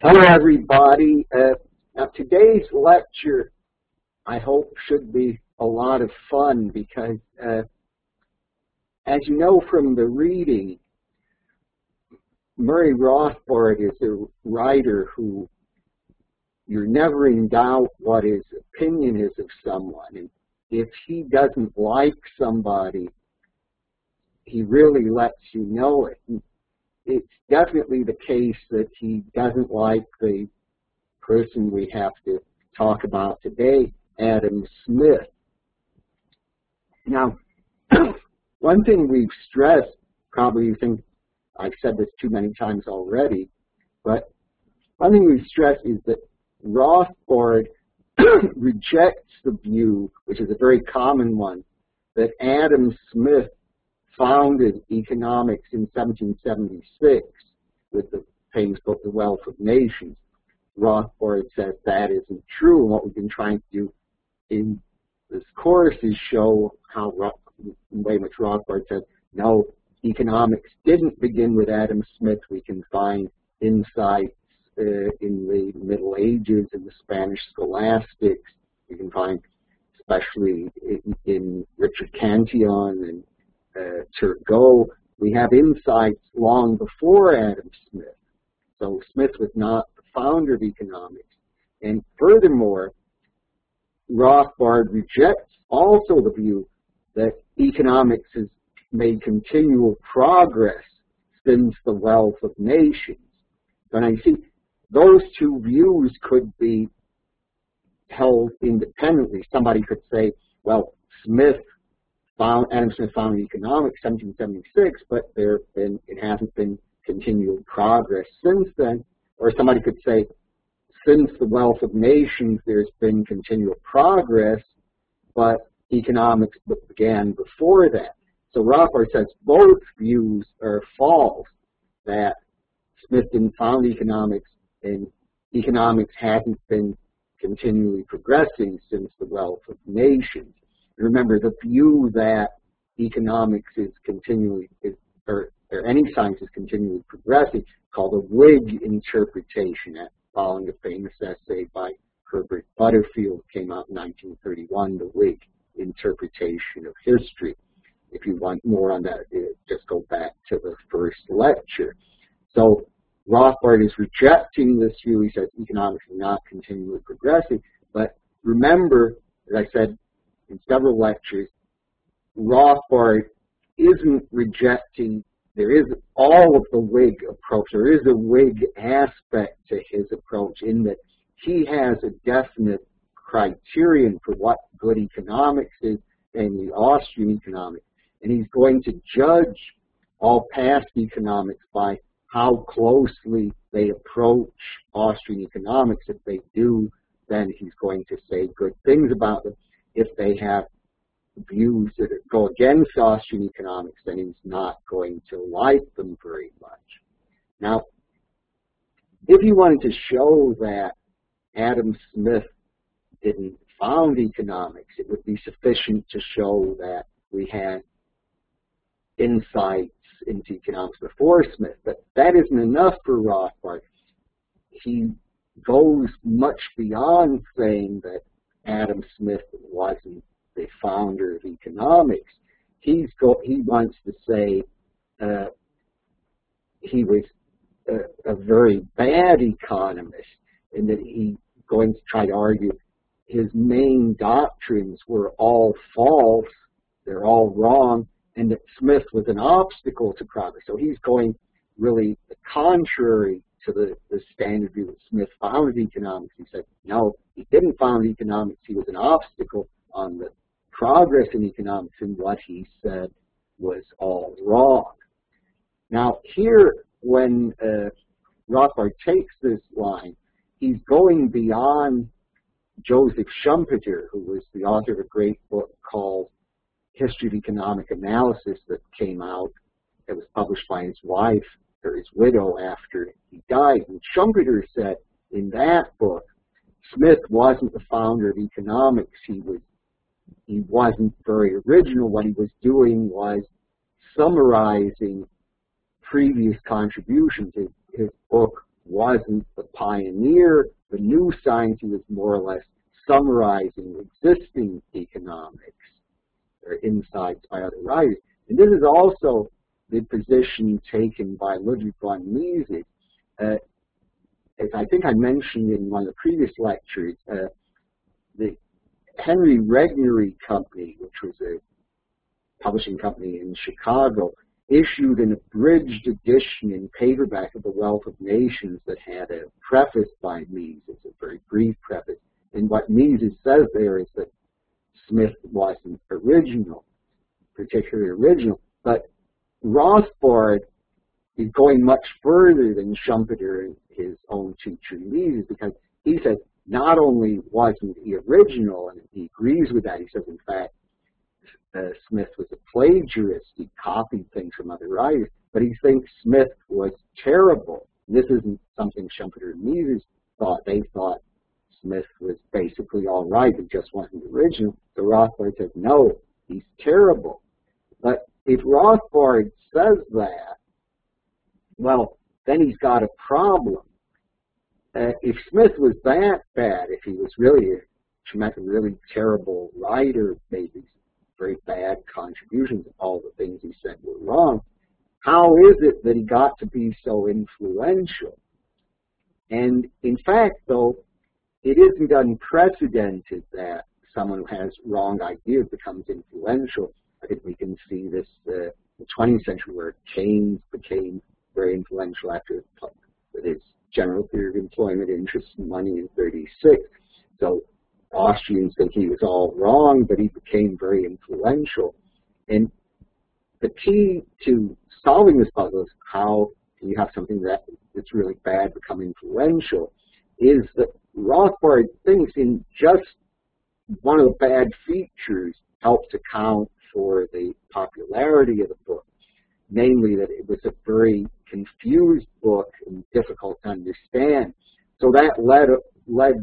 Hello, everybody. Now, today's lecture, I hope, should be a lot of fun because, as you know from the reading, Murray Rothbard is a writer who you're never in doubt what his opinion is of someone. And if he doesn't like somebody, he really lets you know it. And it's definitely the case that he doesn't like the person we have to talk about today, Adam Smith. Now, one thing we've stressed, probably you think I've said this too many times already, but one thing we've stressed is that Rothbard rejects the view, which is a very common one, that Adam Smith founded economics in 1776 with the famous book, The Wealth of Nations. Rothbard says that isn't true, and what we've been trying to do in this course is show how, the way in which Rothbard says, no, economics didn't begin with Adam Smith. We can find insights in the Middle Ages, in the Spanish scholastics. We can find, especially in Richard Cantillon and Turgot, we have insights long before Adam Smith. So Smith was not the founder of economics. And furthermore, Rothbard rejects also the view that economics has made continual progress since the Wealth of Nations. And I see those two views could be held independently. Somebody could say, well, Adam Smith founded economics in 1776, but it hasn't been continual progress since then. Or somebody could say, since the Wealth of Nations, there's been continual progress, but economics began before that. So Rothbard says both views are false, that Smith didn't found economics and economics hasn't been continually progressing since the Wealth of Nations. Remember, the view that economics is continually, or any science is continually progressing, called a Whig interpretation, following a famous essay by Herbert Butterfield, came out in 1931, the Whig interpretation of history. If you want more on that, just go back to the first lecture. So Rothbard is rejecting this view. He says economics is not continually progressing. But remember, as I said in several lectures, Rothbard isn't rejecting, there is all of the Whig approach. There is a Whig aspect to his approach in that he has a definite criterion for what good economics is, namely Austrian economics. And he's going to judge all past economics by how closely they approach Austrian economics. If they do, then he's going to say good things about them. If they have views that go against Austrian economics, then he's not going to like them very much. Now, if you wanted to show that Adam Smith didn't found economics, it would be sufficient to show that we had insights into economics before Smith, but that isn't enough for Rothbard. He goes much beyond saying that Adam Smith wasn't the founder of economics. He wants to say he was a very bad economist, and that he's going to try to argue his main doctrines were all false, they're all wrong, and that Smith was an obstacle to progress. So he's going really the contrary to the standard view that Smith founded economics. He said, no, he didn't found economics. He was an obstacle on the progress in economics, and what he said was all wrong. Now here, when Rothbard takes this line, he's going beyond Joseph Schumpeter, who was the author of a great book called History of Economic Analysis that came out. It was published by his wife, or his widow, after he died. And Schumpeter said in that book, Smith wasn't the founder of economics. He wasn't very original. What he was doing was summarizing previous contributions. His book wasn't the pioneer the new science. He was more or less summarizing existing economics or insights by other writers. And this is also the position taken by Ludwig von Mises. As I think I mentioned in one of the previous lectures, the Henry Regnery Company, which was a publishing company in Chicago, issued an abridged edition in paperback of The Wealth of Nations that had a preface by Mises, a very brief preface. And what Mises says there is that Smith wasn't particularly original, but Rothbard is going much further than Schumpeter and his own teacher Mises, because he says not only wasn't he original, and he agrees with that, he says in fact Smith was a plagiarist, he copied things from other writers, but he thinks Smith was terrible. And this isn't something Schumpeter and Mises thought. They thought Smith was basically all right, he just wasn't original. So Rothbard says, no, he's terrible. But if Rothbard says that, well, then he's got a problem. If Smith was that bad, if he was really a really terrible writer, maybe very bad contributions, all the things he said were wrong, how is it that he got to be so influential? And in fact, though, it isn't unprecedented that someone who has wrong ideas becomes influential. I think we can see this in the 20th century, where Keynes became very influential after his General Theory of Employment, Interest, and Money in 1936. So Austrians think he was all wrong, but he became very influential. And the key to solving this puzzle is how can you have something that's really bad become influential, is that Rothbard thinks in just one of the bad features helps account for the popularity of the book, namely that it was a very confused book and difficult to understand. So that left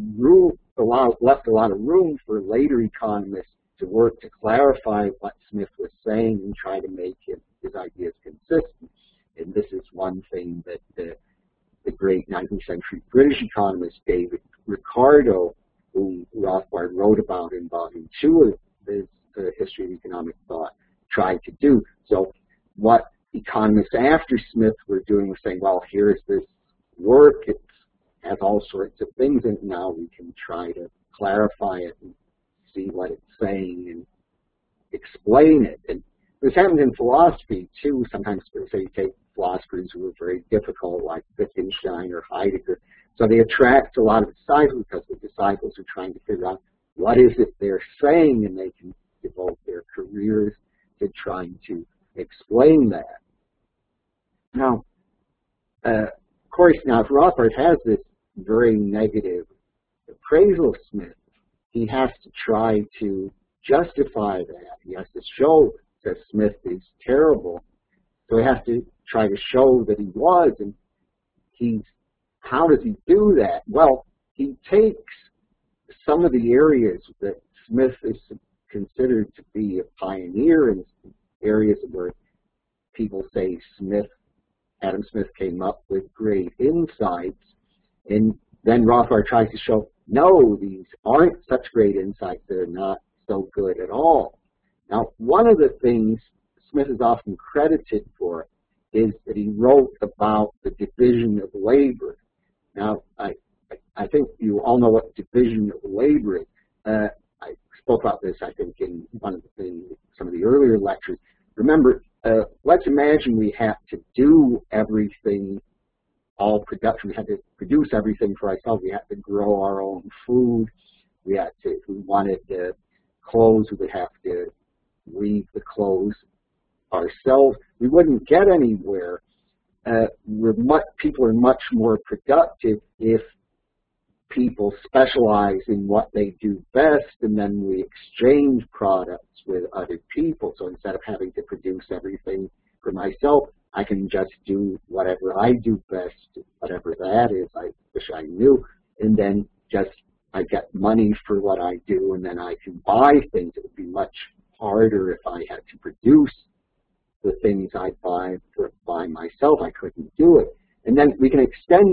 a lot of room for later economists to work to clarify what Smith was saying and try to make his ideas consistent. And this is one thing that the great 19th century British economist David Ricardo, who Rothbard wrote about in Volume 2 of his History of Economic Thought, tried to do. So what economists after Smith were doing was saying, well, here's this work, it has all sorts of things in it, now we can try to clarify it and see what it's saying and explain it. And this happens in philosophy too. Sometimes say you take philosophers who are very difficult, like Wittgenstein or Heidegger. So they attract a lot of disciples because the disciples are trying to figure out what is it they're saying, and they can devote their careers to trying to explain that. Now, of course, now if Rothbard has this very negative appraisal of Smith, he has to try to justify that. He has to show that Smith is terrible. So he has to try to show that he was, and how does he do that? Well, he takes some of the areas that Smith is considered to be a pioneer in, areas where people say Adam Smith came up with great insights, and then Rothbard tries to show, no, these aren't such great insights, they're not so good at all. Now, one of the things Smith is often credited for is that he wrote about the division of labor. Now, I think you all know what division of labor is. I spoke about this, I think, in some of the earlier lectures. Remember, let's imagine we have to do everything, all production. We had to produce everything for ourselves. We had to grow our own food. If we wanted clothes, we would have to weave the clothes ourselves. We wouldn't get anywhere. People are much more productive if people specialize in what they do best, and then we exchange products with other people. So instead of having to produce everything for myself, I can just do whatever I do best, whatever that is. I wish I knew. And then I get money for what I do, and then I can buy things. It would be much harder if I had to produce the things I buy myself. I couldn't do it. And then we can extend this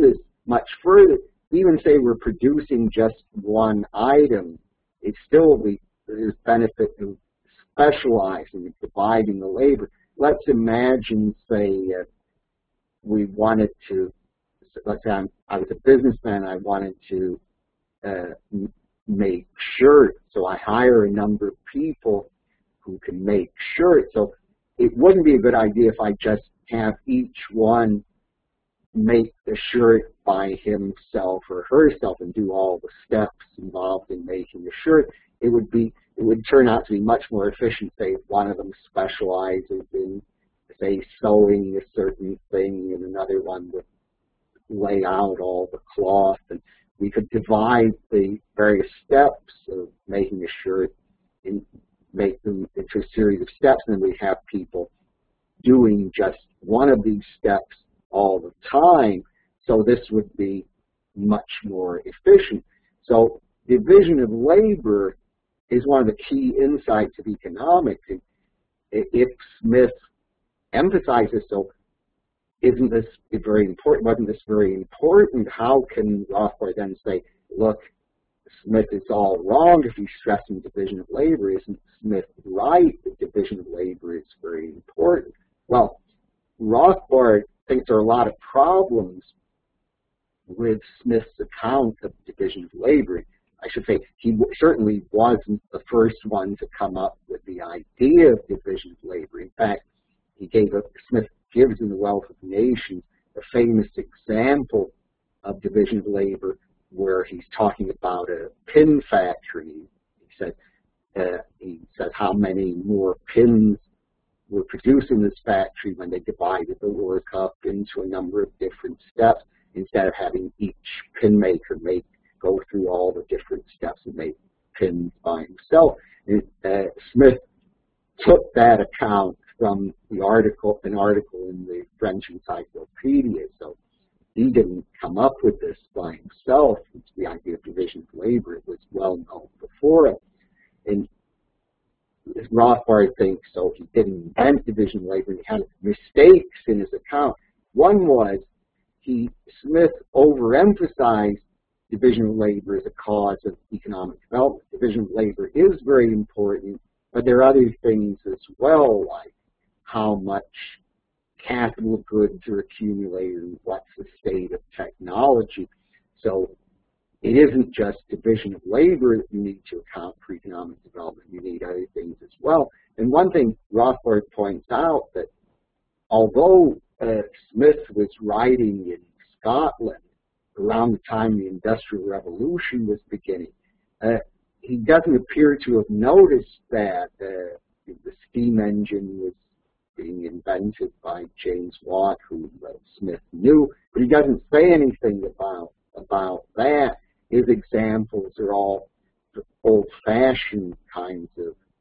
much further, even say we're producing just one item, it still there's benefit of specializing and dividing the labor. Let's imagine, say, we wanted to, let's say I was a businessman, I wanted to make shirts, so I hire a number of people who can make shirts. So it wouldn't be a good idea if I just have each one make the shirt by himself or herself and do all the steps involved in making the shirt. It would turn out to be much more efficient, say, if one of them specializes in, say, sewing a certain thing, and another one would lay out all the cloth, and we could divide the various steps of making a shirt and make them into a series of steps, and then we have people doing just one of these steps all the time. So this would be much more efficient. So division of labor is one of the key insights of economics. If Smith emphasizes, so isn't this very important? Wasn't this very important? How can Rothbard then say, look, Smith is all wrong if he's stressing division of labor? Isn't Smith right that division of labor is very important? Well, Rothbard thinks there are a lot of problems with Smith's account of division of labor. I should say he certainly wasn't the first one to come up with the idea of division of labor. In fact, Smith gives in The Wealth of Nations a famous example of division of labor where he's talking about a pin factory. He says how many more pins were produced in this factory when they divided the work up into a number of different steps instead of having each pin maker go through all the different steps and make pins by himself. And, Smith took that account from an article in the French Encyclopedia. So he didn't come up with this by himself. It's the idea of division of labor. It was well known before it. And Rothbard thinks so. He didn't invent division of labor. He had mistakes in his account. One was Smith overemphasized division of labor as a cause of economic development. Division of labor is very important, but there are other things as well, like how much capital goods are accumulated and what's the state of technology. So it isn't just division of labor that you need to account for economic development. You need other things as well. And one thing Rothbard points out, that although Smith was writing in Scotland around the time the Industrial Revolution was beginning, he doesn't appear to have noticed that the steam engine was being invented by James Watt, who Smith knew, but he doesn't say anything about that. His examples are all old-fashioned kinds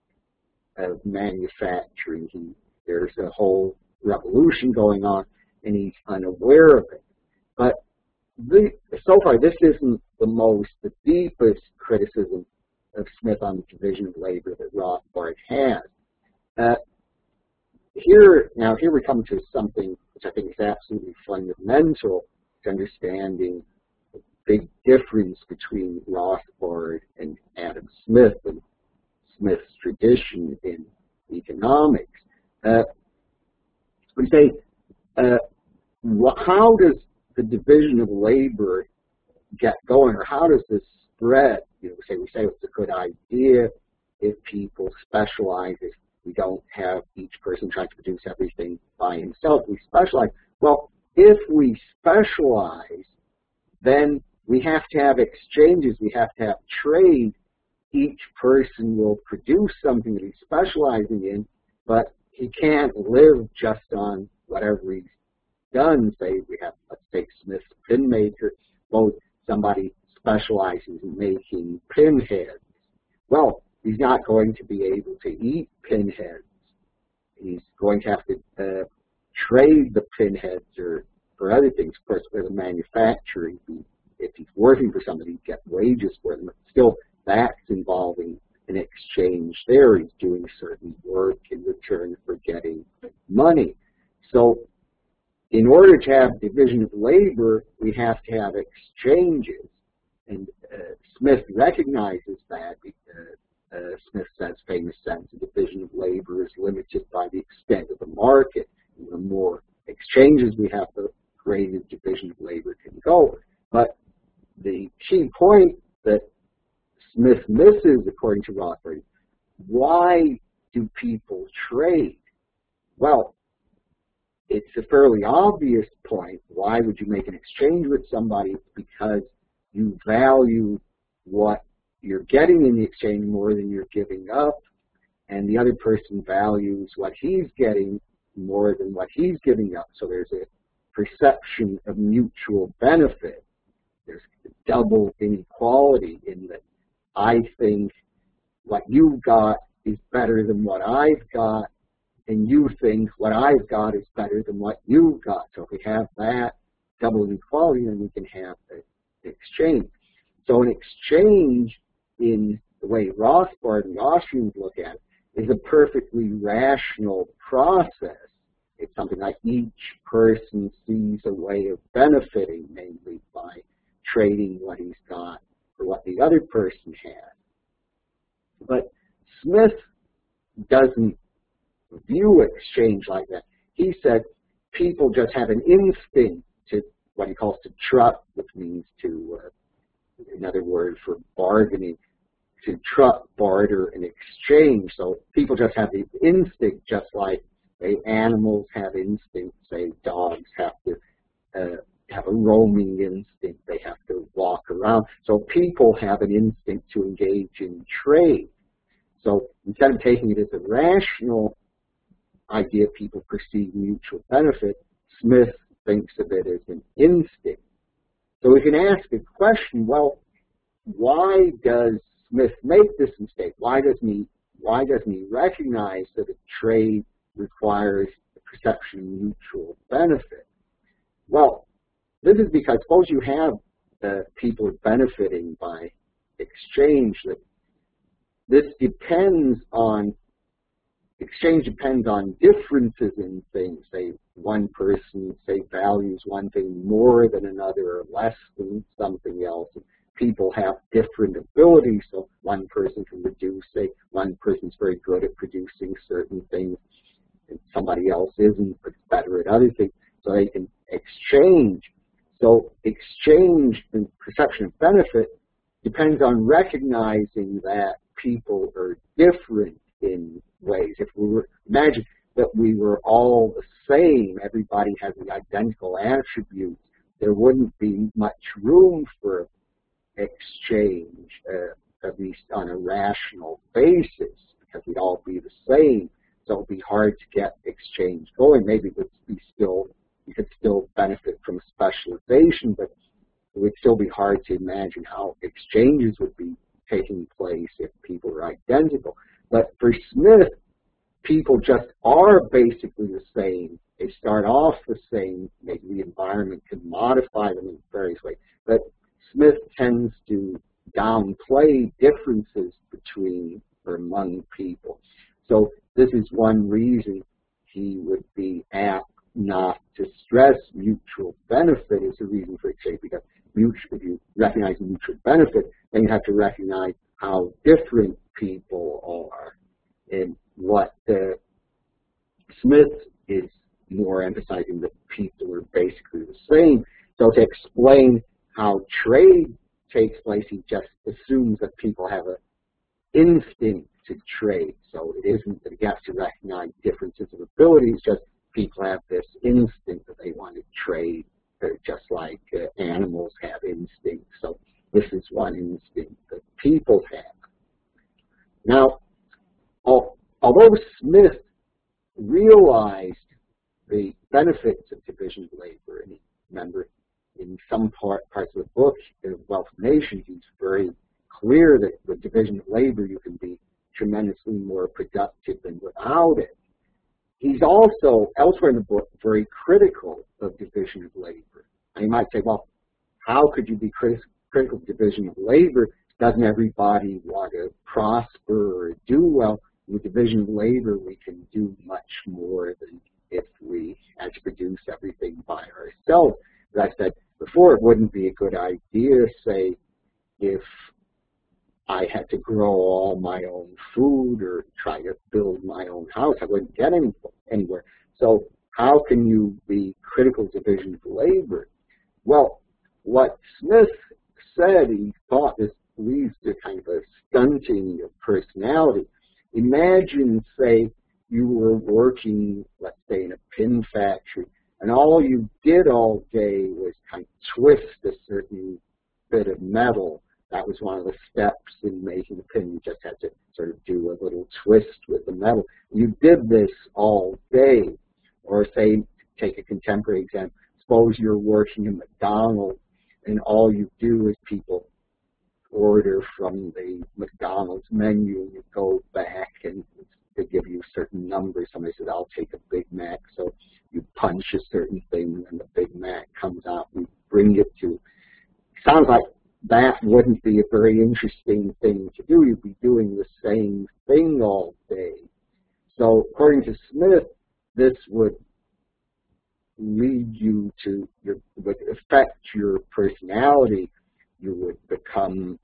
of manufacturing. There's a whole revolution going on, and he's unaware of it. But so far, this isn't the deepest criticism of Smith on the division of labor that Rothbard has. Here we come to something which I think is absolutely fundamental to understanding the big difference between Rothbard and Adam Smith and Smith's tradition in economics. We say, how does the division of labor get going, or how does this spread? We say it's a good idea if people specialize, if we don't have each person trying to produce everything by himself. We specialize. Well, if we specialize, then we have to have exchanges. We have to have trade. Each person will produce something that he's specializing in, but he can't live just on whatever he's done. Say we have, let's take Smith's pin maker. Well, somebody specializes in making pinheads. Well, he's not going to be able to eat pinheads. He's going to have to trade the pinheads or for other things. Of course, for the manufacturing, if he's working for somebody, he'd get wages for them. But still, that's involving an exchange there. He's doing certain work in return for getting money. So in order to have division of labor, we have to have exchanges. And Smith recognizes that. Smith says, famous sentence, the division of labor is limited by the extent of the market. And the more exchanges we have, the greater division of labor can go. But the key point that Smith misses, according to Rothbard, why do people trade? Well, it's a fairly obvious point. Why would you make an exchange with somebody? Because you value what you're getting in the exchange more than you're giving up, and the other person values what he's getting more than what he's giving up. So there's a perception of mutual benefit. There's double inequality in that I think what you've got is better than what I've got, and you think what I've got is better than what you've got. So if we have that double inequality, then we can have an exchange. So an exchange, in the way Rothbard and the Austrians look at it, is a perfectly rational process. It's something like each person sees a way of benefiting, namely by trading what he's got for what the other person has. But Smith doesn't view exchange like that. He said people just have an instinct to what he calls to truck, which means to, another word for bargaining, to truck, barter, and exchange. So people just have the instinct, just like animals have instincts. Say dogs have to have a roaming instinct. They have to walk around. So people have an instinct to engage in trade. So instead of taking it as a rational idea, people perceive mutual benefit, Smith thinks of it as an instinct. So we can ask a question, well, why does Smith make this mistake? Why doesn't he recognize that a trade requires the perception of mutual benefit? Well, this is because suppose you have people benefiting by exchange. That this depends on exchange depends on differences in things. Say one person values one thing more than another or less than something else. People have different abilities, so one person can produce, say one person's very good at producing certain things and somebody else isn't, but better at other things, so they can exchange. So exchange and perception of benefit depends on recognizing that people are different in ways. If we were, imagine that we were all the same, everybody has the identical attributes, there wouldn't be much room for exchange, at least on a rational basis, because we'd all be the same. So it'd be hard to get exchange going. Maybe it would be you could still benefit from specialization, but it would still be hard to imagine how exchanges would be taking place if people were identical. But for Smith, people just are basically the same. They start off the same. Maybe the environment can modify them in various ways. But Smith tends to downplay differences between or among people. So this is one reason he would be apt not to stress mutual benefit as a reason for exchange, because if you recognize mutual benefit, then you have to recognize how different people are. And what Smith is more emphasizing that people are basically the same. So to explain how trade takes place, he just assumes that people have an instinct to trade. So it isn't that he has to recognize differences of abilities, just people have this instinct that they want to trade. They're just like animals have instincts. So this is one instinct that people have. Now, although Smith realized the benefits of division of labor, and remember, in some parts of the book, Wealth of Nations, he's very clear that with division of labor you can be tremendously more productive than without it. He's also, elsewhere in the book, very critical of division of labor. And you might say, well, how could you be critical of division of labor? Doesn't everybody want to prosper or do well? With division of labor, we can do much more than if we had to produce everything by ourselves. As I said before, it wouldn't be a good idea, say, if I had to grow all my own food or try to build my own house. I wouldn't get anywhere. So how can you be critical of division of labor? Well, what Smith said, he thought this leads to kind of a stunting of personality. Imagine, say, you were working, let's say, in a pin factory, and all you did all day was kind of twist a certain bit of metal. That was one of the steps in making a pin. You just had to sort of do a little twist with the metal. You did this all day. Or say, take a contemporary example. Suppose you're working in McDonald's and all you do is people order from the McDonald's menu and you go back and they give you certain numbers. Somebody says, I'll take a Big Mac. So you punch a certain thing and the Big Mac comes out and bring it to. Sounds like that wouldn't be a very interesting thing to do. You'd be doing the same thing all day. So according to Smith, this would lead you to, would affect your personality. You would become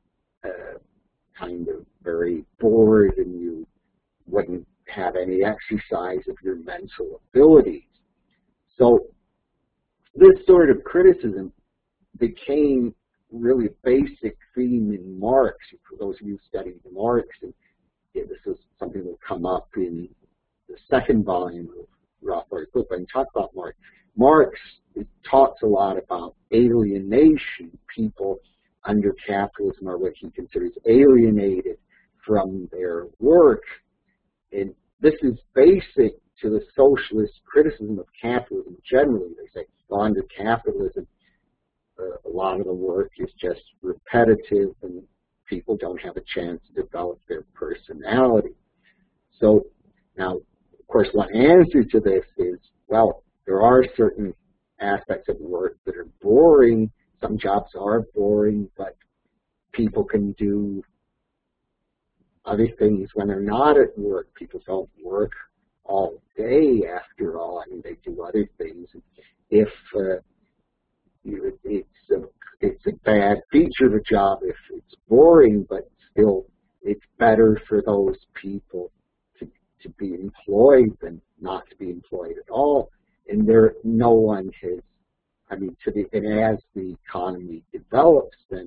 kind of very bored and you wouldn't have any exercise of your mental abilities. So this sort of criticism became really a basic theme in Marx. For those of you who studied Marx, and this is something that will come up in the second volume of Rothbard's book, when you talk about Marx. Marx talks a lot about alienation. People under capitalism are what he considers alienated from their work. And this is basic to the socialist criticism of capitalism generally. They say, well, under capitalism, a lot of the work is just repetitive and people don't have a chance to develop their personality. So now, of course, one answer to this is, well, there are certain aspects of work that are boring. Some jobs are boring, but people can do other things when they're not at work. People don't work all day, after all. I mean, they do other things. If it's a bad feature of a job if it's boring, but still it's better for those people to be employed than not to be employed at all. And no one has, I mean, and as the economy develops, then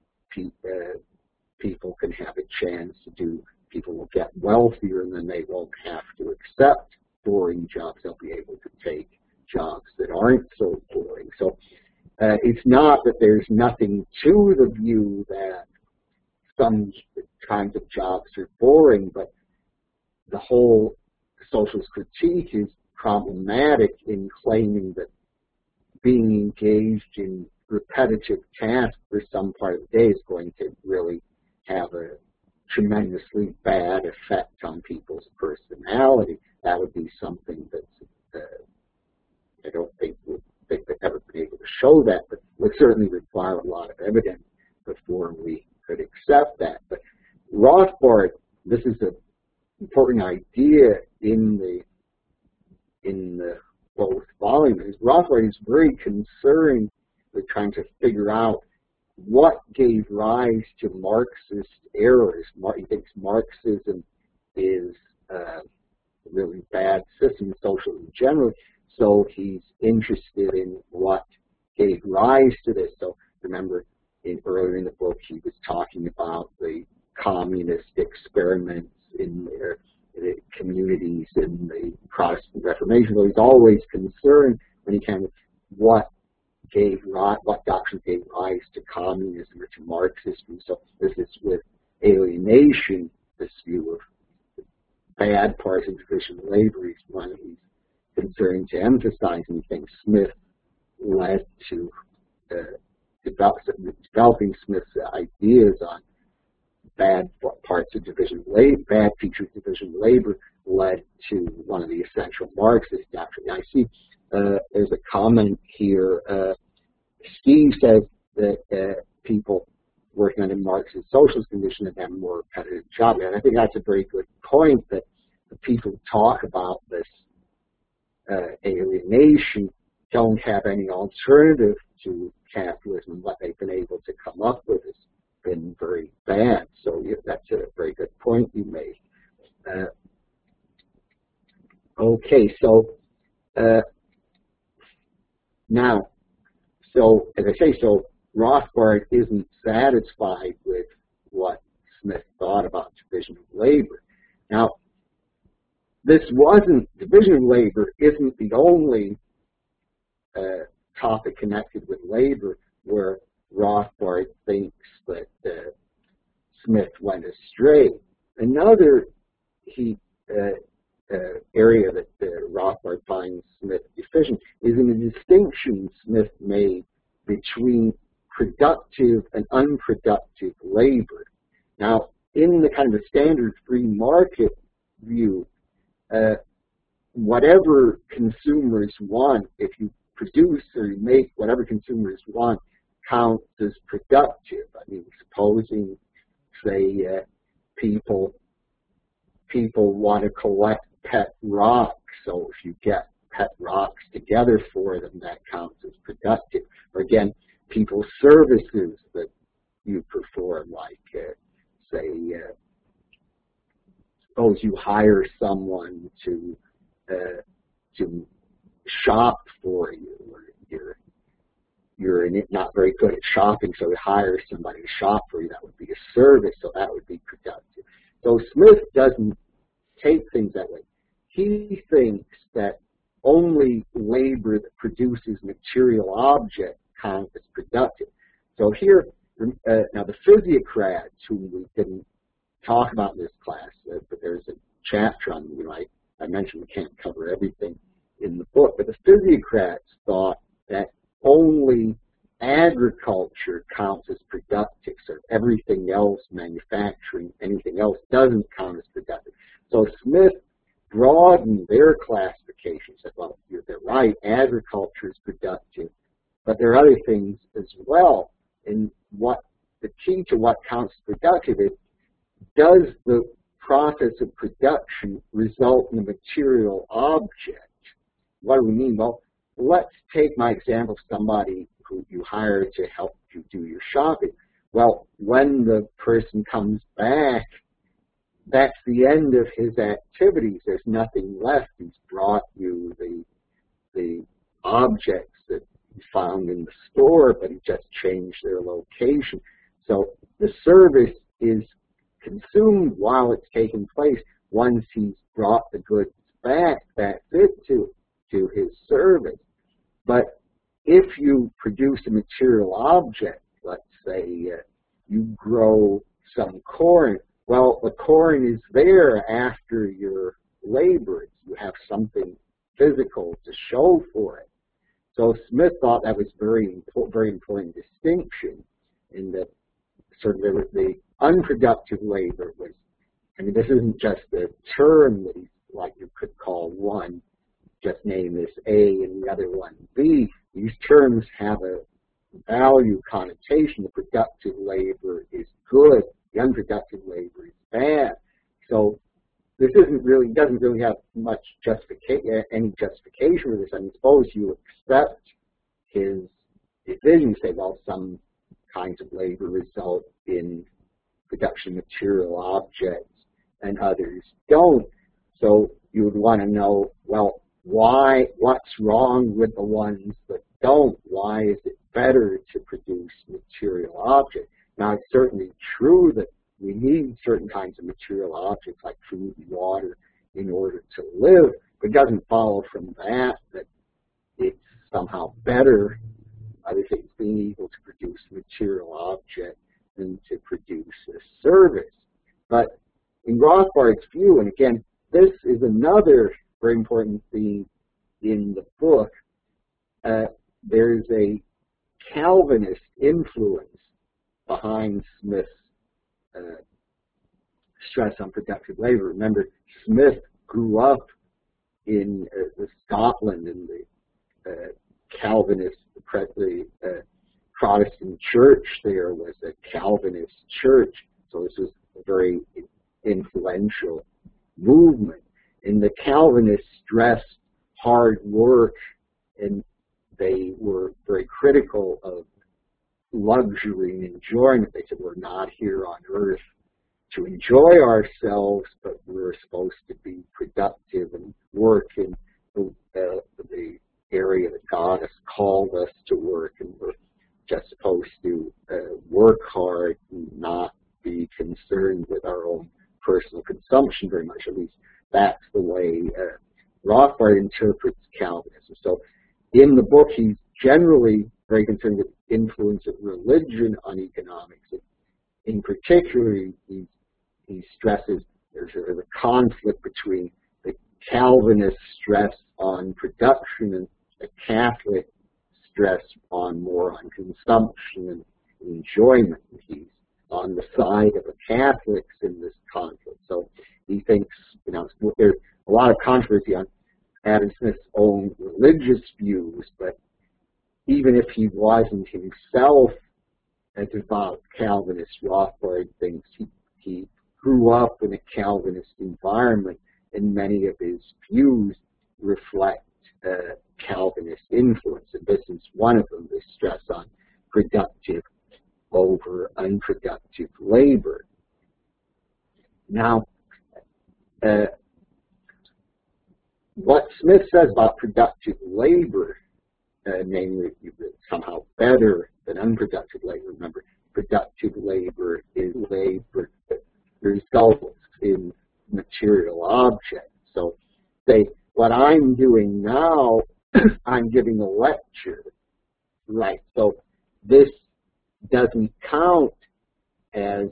people can have a chance to do, people will get wealthier and then they won't have to accept boring jobs. They'll be able to take jobs that aren't so boring. So it's not that there's nothing to the view that some kinds of jobs are boring, but the whole socialist critique is problematic in claiming that being engaged in repetitive tasks for some part of the day is going to really have a tremendously bad effect on people's personality. That would be something that's, I don't think they've ever been able to show that, but would certainly require a lot of evidence before we could accept that. But Rothbard, this is an important idea in the both volumes. Rothbard is very concerned with trying to figure out what gave rise to Marxist errors. He thinks Marxism is a really bad system, socialism generally, so he's interested in what gave rise to this. So remember, earlier in the book, he was talking about the communist experiments in their communities in the Protestant Reformation. So he's always concerned when he can what doctrine gave rise to communism or to Marxism. So this is with alienation, this view of bad parts of division of labor is one he's concerned to emphasize, and he thinks Smith led to developing Smith's ideas on bad parts of division of labor, bad features of division of labor led to one of the essential Marxist doctrines. I see there's a comment here. Steve says that people working under Marxist socialist conditions have a more repetitive job. And I think that's a very good point, that the people talk about this alienation don't have any alternative to capitalism. What they've been able to come up with has been very bad. So that's a very good point you made. Okay, so now, so as I say, so Rothbard isn't satisfied with what Smith thought about division of labor. Now, division of labor isn't the only topic connected with labor where Rothbard thinks that Smith went astray. Another area that Rothbard finds Smith deficient is in the distinction Smith made between productive and unproductive labor. Now, in the kind of the standard free market view, whatever consumers want, if you produce or you make whatever consumers want, counts as productive. I mean, supposing, say, people want to collect pet rocks, so if you get pet rocks together for them, that counts as productive. Or again, people's services that you perform, like, say, suppose you hire someone to shop for you, or you're not very good at shopping, so you hire somebody to shop for you. That would be a service, so that would be productive. So Smith doesn't take things that way. He thinks that only labor that produces material objects counts as productive. So here, now the physiocrats, whom we didn't talk about in this class, but there's a chapter on them. I mentioned we can't cover everything in the book, but the physiocrats thought that only agriculture counts as productive, so everything else, manufacturing, anything else, doesn't count as productive. So Smith broadened their classification, said, well, they're right, agriculture is productive, but there are other things as well. And what the key to what counts as productive is, does the process of production result in a material object? What do we mean? Well, let's take my example of somebody who you hire to help you do your shopping. Well, when the person comes back, that's the end of his activities. There's nothing left. He's brought you the objects that you found in the store, but he just changed their location. So the service is consumed while it's taking place. Once he's brought the goods back, that's it to his service. But if you produce a material object, let's say you grow some corn, well, the corn is there after your labor. You have something physical to show for it. So Smith thought that was very important distinction, in that sort of the unproductive labor was, I mean, this isn't just a term that he's, like, you could call one, just name this A and the other one B. These terms have a value connotation. The productive labor is good, the unproductive labor is bad. So this doesn't really have much any justification for this. I mean, suppose you accept his division, say, well, some kinds of labor result in production of material objects and others don't. So you would want to know, well, what's wrong with the ones that don't? Why is it better to produce material objects? Now, it's certainly true that we need certain kinds of material objects like food and water in order to live, but it doesn't follow from that it's somehow better, other things, being able to produce material objects than to produce a service. But in Rothbard's view, and again, this is another very important theme in the book, there's a Calvinist influence behind Smith's stress on productive labor. Remember, Smith grew up in Scotland, in the Calvinist, the Protestant church there was a Calvinist church, so this was a very influential movement. And the Calvinists stressed hard work, and they were very critical of luxury and enjoyment. They said, we're not here on earth to enjoy ourselves, but we're supposed to be productive and work in the area that God has called us to work, and we're just supposed to work hard and not be concerned with our own personal consumption very much. At least that's the way Rothbard interprets Calvinism. So in the book, he's generally very concerned with the influence of religion on economics. In particular, he stresses there's a conflict between the Calvinist stress on production and the Catholic stress more on consumption and enjoyment. He's on the side of the Catholics in this conflict. So he thinks, there's a lot of controversy on Adam Smith's own religious views, but even if he wasn't himself a devout Calvinist, Rothbard thinks he grew up in a Calvinist environment, and many of his views reflect Calvinist influence, and this is one of them, the stress on productive over unproductive labor. Now, what Smith says about productive labor, namely somehow better than unproductive labor. Remember, productive labor is labor that results in material objects. So, say, what I'm doing now, I'm giving a lecture, right? So this doesn't count as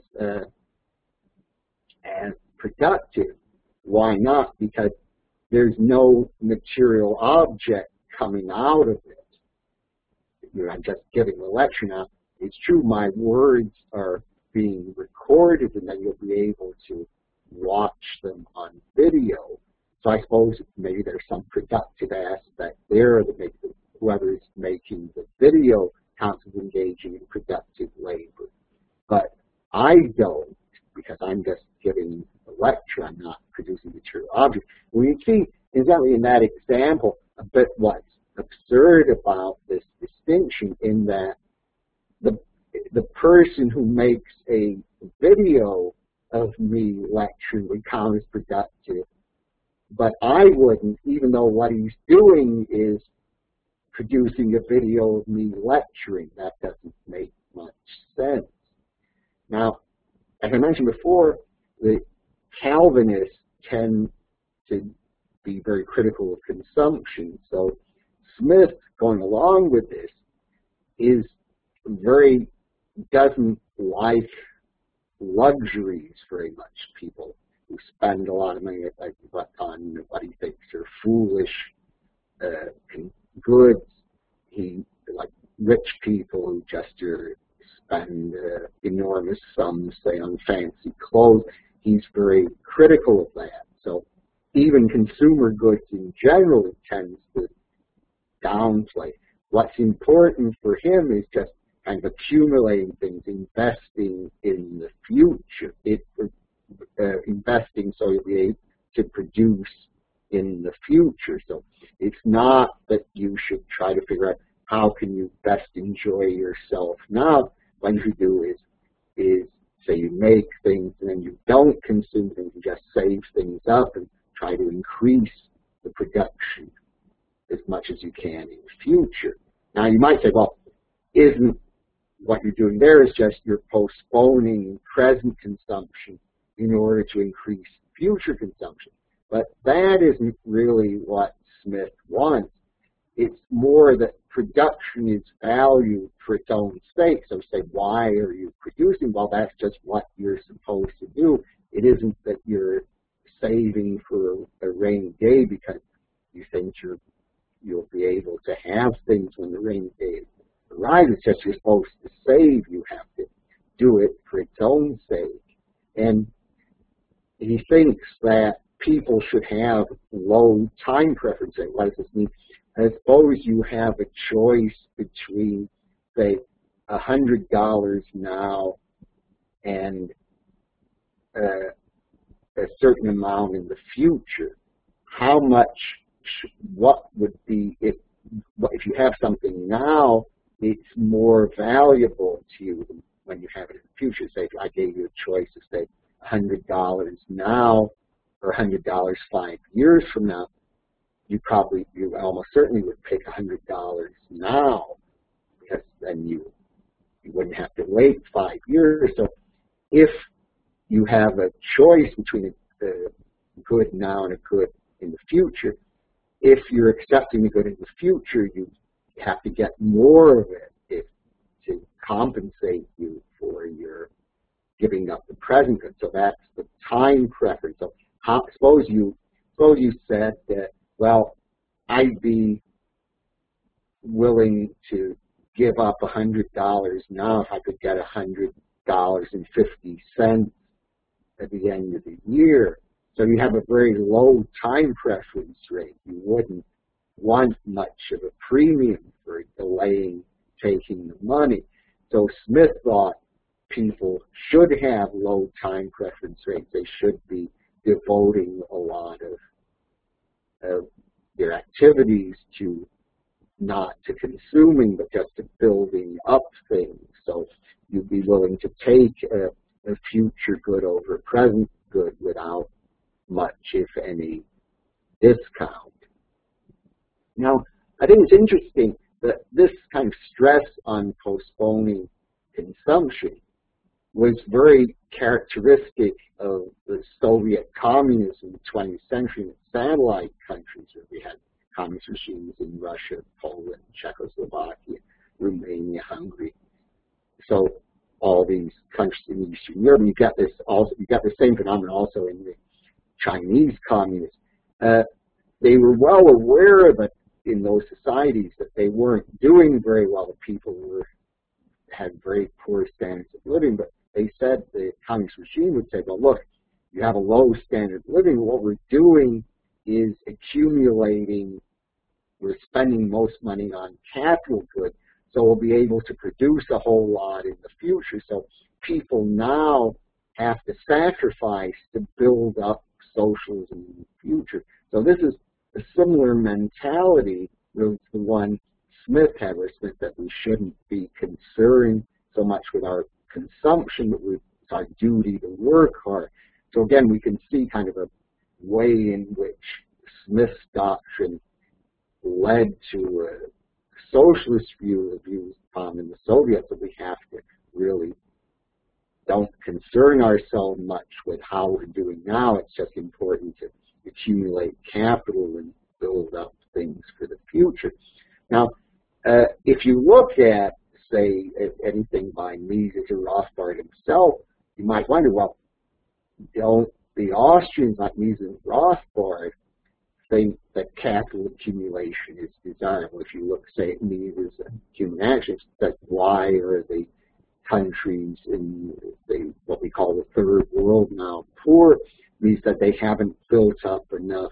productive. Why not? Because there's no material object coming out of it. I'm just giving a lecture now. It's true, my words are being recorded, and then you'll be able to watch them on video. So I suppose maybe there's some productive aspect there that makes whoever's making the video counts as engaging in productive labor. But I don't, because I'm just giving a lecture. I'm not producing material objects. We see, exactly in that example, a bit what's absurd about this distinction, in that the person who makes a video of me lecturing would count as productive, but I wouldn't, even though what he's doing is producing a video of me lecturing. That doesn't make much sense. Now, as I mentioned before, the Calvinists tend to be very critical of consumption. So Smith, going along with this, doesn't like luxuries very much. People who spend a lot of money on what he thinks are foolish goods. Like rich people who just spend enormous sums, say, on fancy clothes. He's very critical of that. So even consumer goods in general, he tends to downplay. What's important for him is just kind of accumulating things, investing in the future. Investing so you'll be able to produce in the future. So it's not that you should try to figure out how can you best enjoy yourself now. What you do is say you make things and then you don't consume things, you just save things up and try to increase the production as much as you can in the future. Now you might say, well, isn't what you're doing there is just you're postponing present consumption in order to increase future consumption. But that isn't really what Smith wants. It's more that production is valued for its own sake. So say, why are you producing? Well, that's just what you're supposed to do. It isn't that you're saving for a rainy day because you think you'll be able to have things when the rainy day arrives. It's just you're supposed to save. You have to do it for its own sake. And he thinks that people should have low time preference. What does this mean? I suppose you have a choice between, say, $100 now and a certain amount in the future. How much what would be, if you have something now, it's more valuable to you than when you have it in the future. Say if I gave you a choice of, say, $100 now or $100 5 years from now, you almost certainly would pick $100 now, because then you wouldn't have to wait 5 years. So if you have a choice between a good now and a good in the future, if you're accepting the good in the future, you have to get more of it to compensate you for your giving up the present good. So that's the time preference. So suppose you said that, well, I'd be willing to give up $100 now if I could get $100.50 at the end of the year. So you have a very low time preference rate. You wouldn't want much of a premium for delaying taking the money. So Smith thought people should have low time preference rates. They should be devoting a lot of their activities to not to consuming, but just to building up things. So you'd be willing to take a future good over a present good without much, if any, discount. Now, I think it's interesting that this kind of stress on postponing consumption was very characteristic of the Soviet communism in the 20th century and its satellite countries, where we had communist regimes in Russia, Poland, Czechoslovakia, Romania, Hungary. So all these countries in Eastern Europe, you got the same phenomenon also in the Chinese communists. They were well aware of it in those societies that they weren't doing very well. The people had very poor standards of living, but they said, the communist regime would say, well, look, you have a low standard of living. What we're doing is accumulating, we're spending most money on capital goods, so we'll be able to produce a whole lot in the future. So people now have to sacrifice to build up socialism in the future. So this is a similar mentality with the one Smith had, where Smith said we shouldn't be concerned so much with our consumption, but it's our duty to work hard. So again, we can see kind of a way in which Smith's doctrine led to a socialist view of views found in the Soviets, that we have to really don't concern ourselves much with how we're doing now. It's just important to accumulate capital and build up things for the future. Now, if you look at, say, anything by Mises or Rothbard himself, you might wonder, well, don't the Austrians like Mises and Rothbard think that capital accumulation is desirable? If you look, say, at Mises and Human Actions, that why are the countries in what we call the third world now poor? Means that they haven't built up enough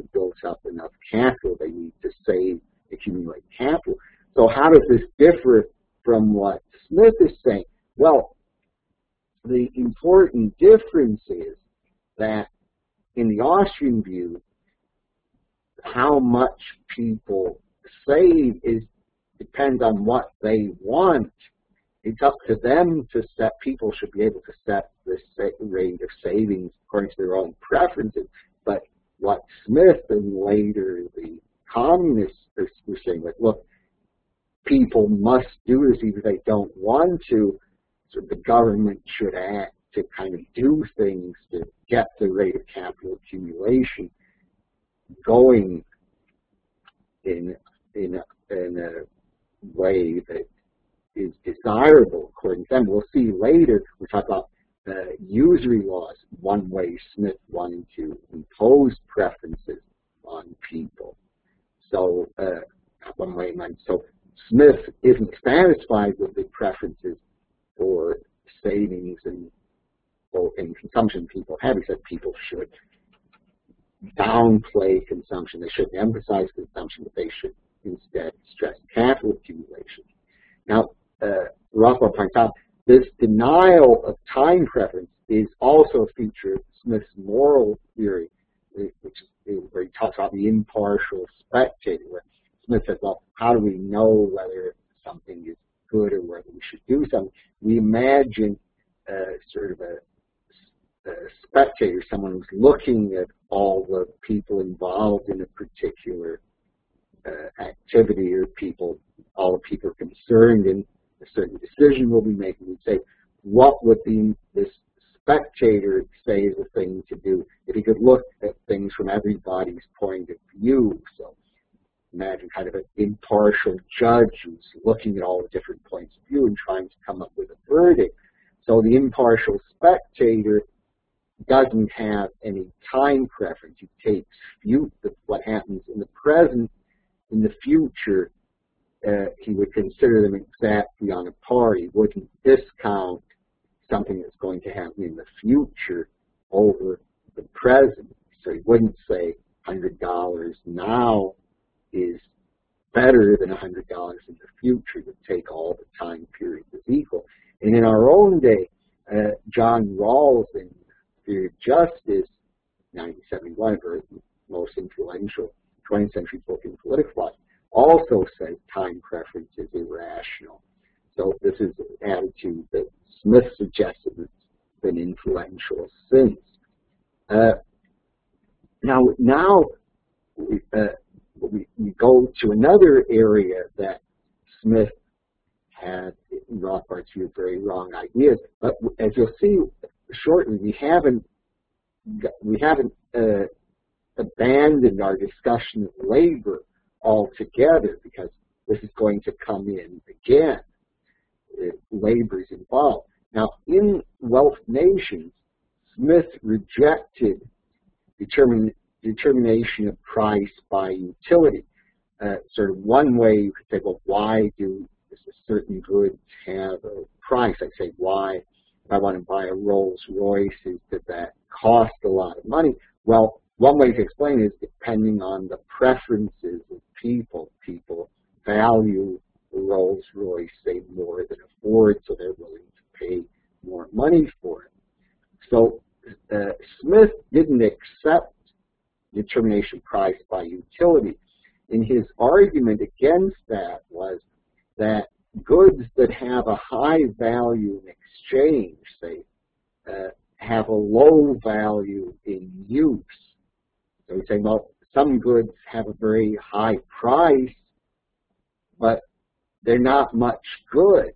capital. They need to save, accumulate capital. So how does this differ from what Smith is saying? Well, the important difference is that in the Austrian view, how much people save depends on what they want. It's up to them to set, people should be able to set the rate of savings according to their own preferences. But what Smith and later the communists were saying, like, look, people must do this even if they don't want to, so the government should act to kind of do things to get the rate of capital accumulation going in a way that is desirable according to them. We'll see later, we'll talk about usury laws, one way Smith wanted to impose preferences on people. So one way, so Smith isn't satisfied with the preferences for savings and consumption people have. He said people should downplay consumption. They shouldn't emphasize consumption, but they should instead stress capital accumulation. Now, Rothbard points out this denial of time preference is also a feature of Smith's moral theory, which where he talks about the impartial spectator, where Smith says, well, how do we know whether something is good or whether we should do something? We imagine sort of a spectator, someone who's looking at all the people involved in a particular activity, or all the people concerned in a certain decision will be making. We'd say, what would this spectator say is the thing to do if he could look at things from everybody's point of view? So imagine kind of an impartial judge who's looking at all the different points of view and trying to come up with a verdict. So the impartial spectator doesn't have any time preference. He takes what happens in the present. In the future, he would consider them exactly on a par. He wouldn't discount something that's going to happen in the future over the present. So he wouldn't say $100 now is better than $100 in the future. He would take all the time periods as equal. And in our own day, John Rawls in Theory of Justice, 1971, a most influential 20th century book in political philosophy, also says time preference is irrational. So this is an attitude that Smith suggested that's been influential since. Now we go to another area that Smith had, in Rothbard's view, very wrong ideas. But as you'll see shortly, we haven't abandoned our discussion of labor altogether, because this is going to come in again. Labor is involved. Now, in Wealth Nations, Smith rejected determination of price by utility. Sort of one way you could say, well, why do certain goods have a price? I'd say, why? If I want to buy a Rolls Royce, does that cost a lot of money? Well, one way to explain it is depending on the preferences of people. People value the Rolls Royce, say, more than a Ford, so they're willing to pay more money for it. So Smith didn't accept determination price by utility. And his argument against that was that goods that have a high value in exchange, say, have a low value in use. So he's saying, well, some goods have a very high price, but they're not much good.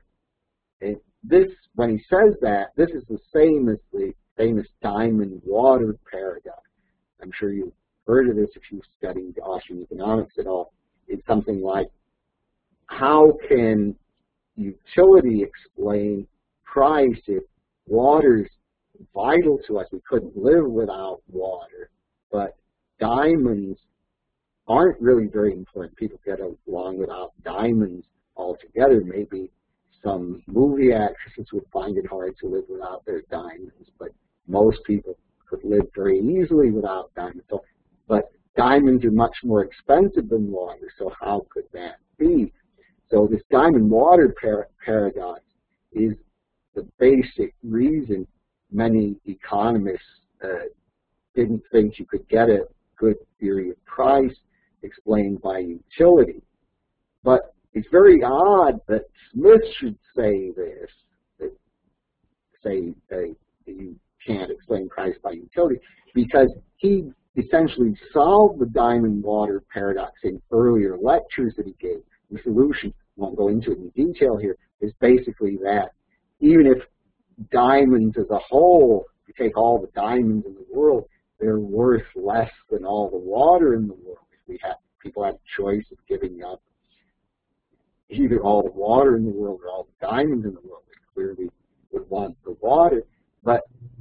When he says that, this is the same as the famous diamond water paradox. I'm sure you've heard of this if you've studied Austrian economics at all. It's something like, how can utility explain price if water's vital to us? We couldn't live without water, but diamonds aren't really very important. People get along without diamonds altogether. Maybe some movie actresses would find it hard to live without their diamonds, but most people could live very easily without diamonds. But diamonds are much more expensive than water, so how could that be? So this diamond water paradox is the basic reason many economists didn't think you could get a good theory of price explained by utility. But it's very odd that Smith should say this, that say you can't explain price by utility, because he essentially solved the diamond water paradox in earlier lectures that he gave. The solution, I won't go into it in detail here, is basically that even if diamonds as a whole, if you take all the diamonds in the world, they're worth less than all the water in the world. If people have a choice of giving up either all the water in the world or all the diamonds in the world, they clearly would want the water. But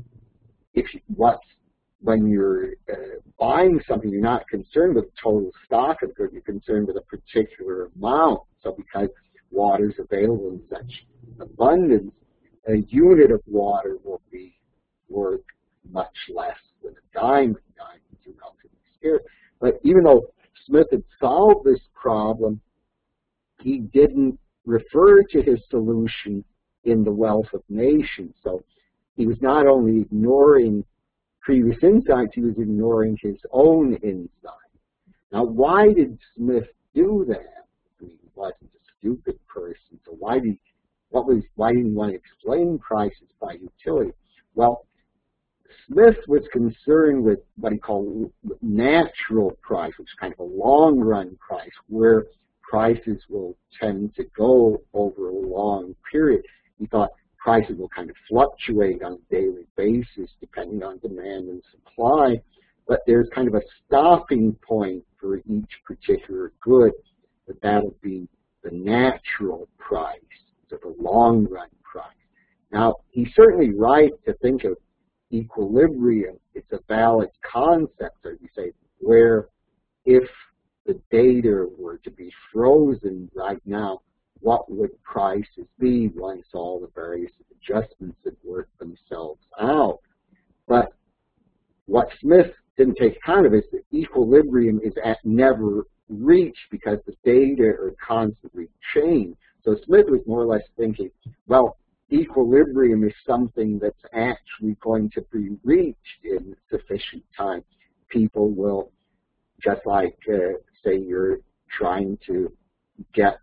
when you're buying something, you're not concerned with total stock of goods, you're concerned with a particular amount. So because water is available in such abundance, a unit of water will be worth much less than a diamond. Diamonds are relatively scarce. But even though Smith had solved this problem, he didn't refer to his solution in The Wealth of Nations. So he was not only ignoring previous insights, he was ignoring his own insight. Now, why did Smith do that? I mean, he wasn't a stupid person, so why didn't he want to explain prices by utility? Well, Smith was concerned with what he called natural price, which is kind of a long-run price, where prices will tend to go over a long period. He thought prices will kind of fluctuate on a daily basis depending on demand and supply, but there's kind of a stopping point for each particular good, but that'll be the natural price, so the long-run price. Now, he's certainly right to think of equilibrium. It's a valid concept, so you say, where if the data were to be frozen right now, what would prices be once all the various adjustments had worked themselves out? But what Smith didn't take account of is that equilibrium is never reached because the data are constantly changed. So Smith was more or less thinking, well, equilibrium is something that's actually going to be reached in sufficient time. People will, just like, say you're trying to get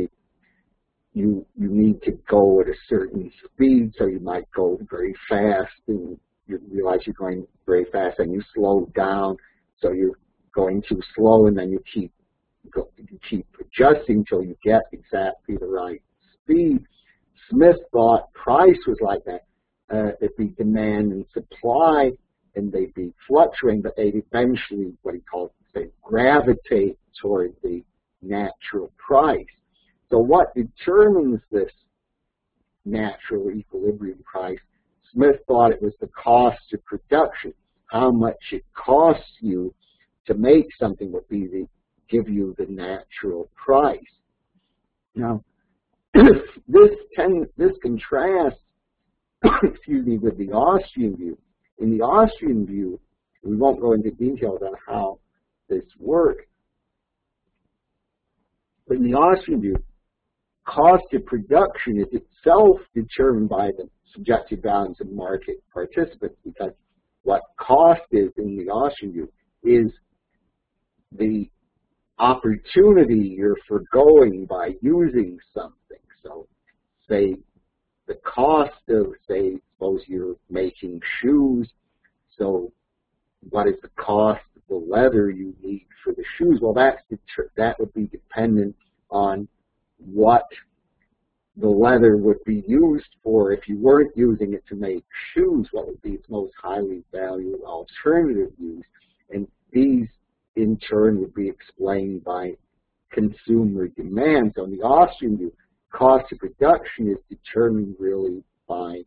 you need to go at a certain speed, so you might go very fast and you realize you're going very fast and you slow down, so you're going too slow, and then you keep adjusting till you get exactly the right speed. Smith thought price was like that. It'd be demand and supply, and they'd be fluctuating, but they'd eventually, what he called, say, gravitate toward the natural price. So what determines this natural equilibrium price? Smith thought it was the cost of production. How much it costs you to make something would give you the natural price. Now, this contrasts, excuse me, with the Austrian view. In the Austrian view, we won't go into details on how this works, but in the Austrian view, cost of production is itself determined by the subjective values of market participants, because what cost is in the Austrian view is the opportunity you're foregoing by using something. So, say, the cost of, say, suppose you're making shoes, so what is the cost of the leather you need for the shoes? Well, that would be dependent on what the leather would be used for. If you weren't using it to make shoes, what would be its most highly valued alternative use? And these, in turn, would be explained by consumer demand. So in the Austrian view, cost of production is determined really by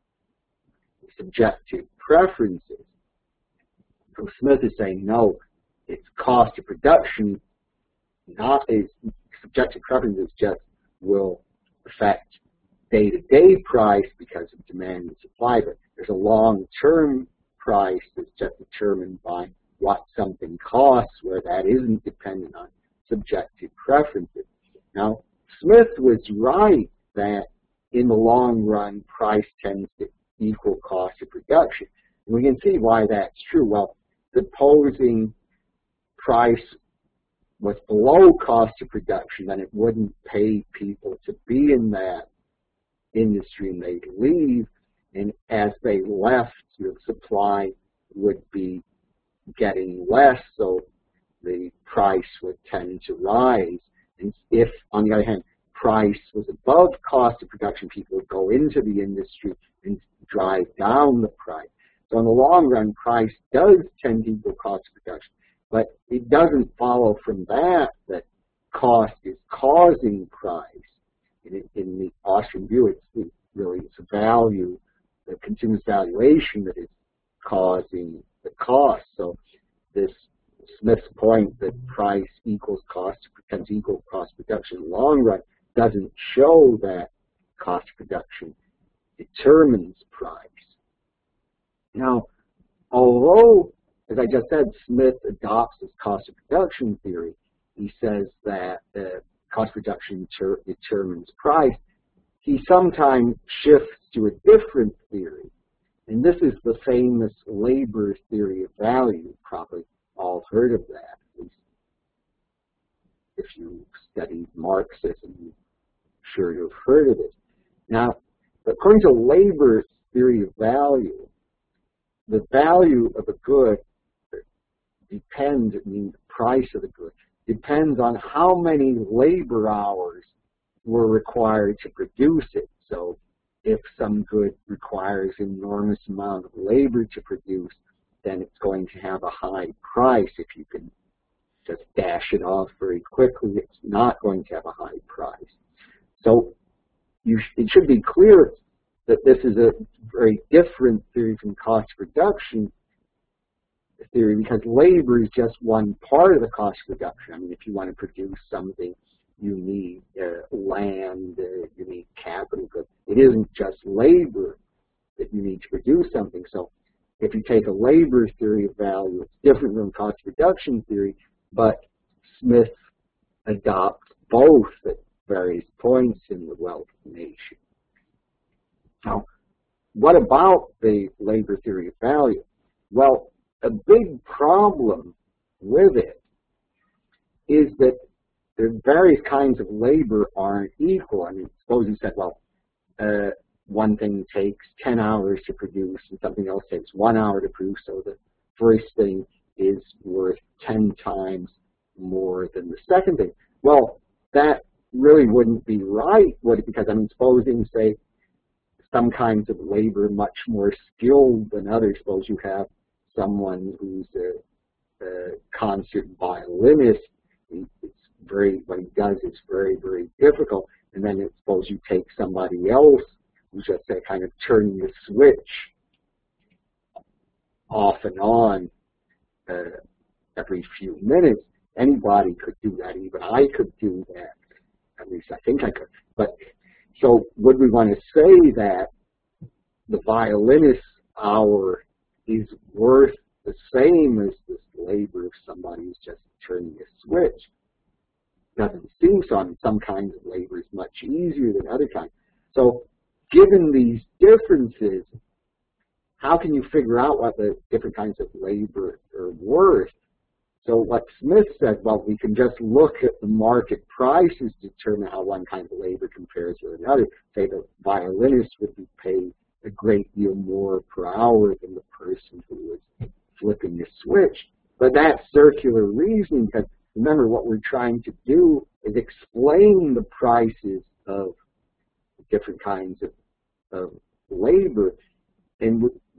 subjective preferences. So Smith is saying, no, it's cost of production, not a subjective preferences just will affect day-to-day price because of demand and supply, but there's a long-term price that's just determined by what something costs, where that isn't dependent on subjective preferences. Now, Smith was right that in the long run, price tends to equal cost of production. And we can see why that's true. Well, supposing price was below cost of production, then it wouldn't pay people to be in that industry, and they'd leave. And as they left, the supply would be getting less, so the price would tend to rise. And if, on the other hand, price was above cost of production, people would go into the industry and drive down the price. So in the long run, price does tend to equal cost of production. But it doesn't follow from that that cost is causing price. In the Austrian view, it's a value, the consumer's valuation, that is causing the cost. So this Smith's point that price equals cost, becomes equal cost of production in the long run, doesn't show that cost of production determines price. Now, although, as I just said, Smith adopts this cost of production theory, he says that cost of production determines price, he sometimes shifts to a different theory. And this is the famous labor theory of value. You've probably all heard of that. At least if you studied Marxism, you're sure you've heard of it. Now, according to labor theory of value, the value of a good depends, I mean the price of the good, depends on how many labor hours were required to produce it. So if some good requires an enormous amount of labor to produce, then it's going to have a high price. If you can just dash it off very quickly, it's not going to have a high price. So it should be clear that this is a very different theory from cost reduction theory, because labor is just one part of the cost reduction. I mean, if you want to produce something, you need land, you need capital goods. It isn't just labor that you need to produce something. So if you take a labor theory of value, it's different from cost reduction theory, but Smith adopts both at various points in the Wealth of Nations. Now, what about the labor theory of value? Well, a big problem with it is that the various kinds of labor aren't equal. I mean, suppose you said, well, one thing takes 10 hours to produce and something else takes 1 hour to produce, so the first thing is worth 10 times more than the second thing. Well, that really wouldn't be right, would it? Because, I mean, supposing, say, some kinds of labor much more skilled than others. Suppose you have someone who's a concert violinist. What he does is very, very difficult. And then suppose you take somebody else who's just kind of turning the switch off and on every few minutes. Anybody could do that. Even I could do that. At least I think I could. But so would we want to say that the violinist's hour is worth the same as this labor of somebody who's just turning a switch? Doesn't seem so. I mean, some kinds of labor is much easier than other kinds. So given these differences, how can you figure out what the different kinds of labor are worth? So what Smith said, well, we can just look at the market prices to determine how one kind of labor compares with another. Say the violinist would be paid a great deal more per hour than the person who was flipping the switch. But that's circular reasoning, because remember, what we're trying to do is explain the prices of different kinds of labor. And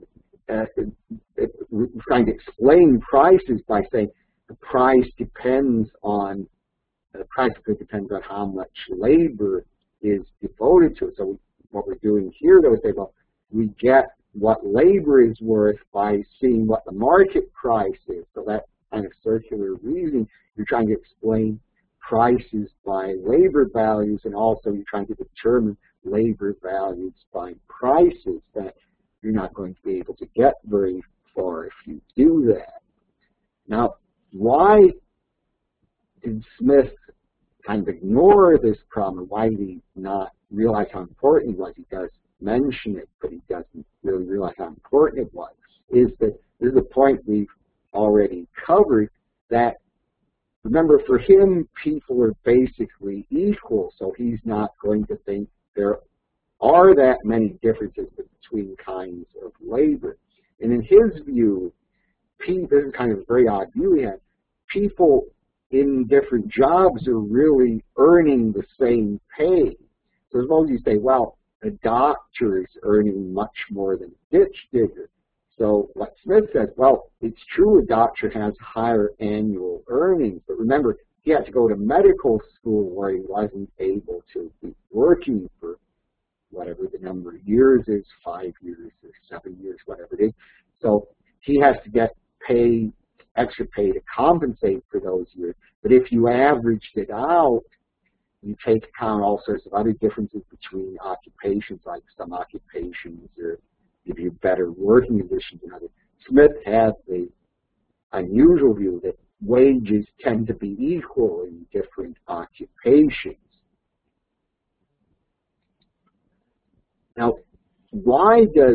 we're trying to explain prices by saying the price depends on, the price of good depends on how much labor is devoted to it. So what we're doing here, though, is say, well, we get what labor is worth by seeing what the market price is. So that kind of circular reasoning, you're trying to explain prices by labor values, and also you're trying to determine labor values by prices. That you're not going to be able to get very far if you do that. Now, why did Smith kind of ignore this problem? Why did he not realize how important it was? He does mention it, but he doesn't really realize how important it was. Is that this is a point we've already covered, that, remember, for him, people are basically equal, so he's not going to think there are that many differences between kinds of labor. And in his view, this is kind of a very odd view he had, people in different jobs are really earning the same pay. So suppose you say, well, a doctor is earning much more than a ditch digger. So what Smith says, well, it's true a doctor has higher annual earnings, but remember, he had to go to medical school where he wasn't able to be working for whatever the number of years is, 5 years or 7 years, whatever it is. So he has to get paid, extra pay to compensate for those years. But if you averaged it out, you take account all sorts of other differences between occupations, like some occupations give you better working conditions than others. Smith had the unusual view that wages tend to be equal in different occupations. Now, why does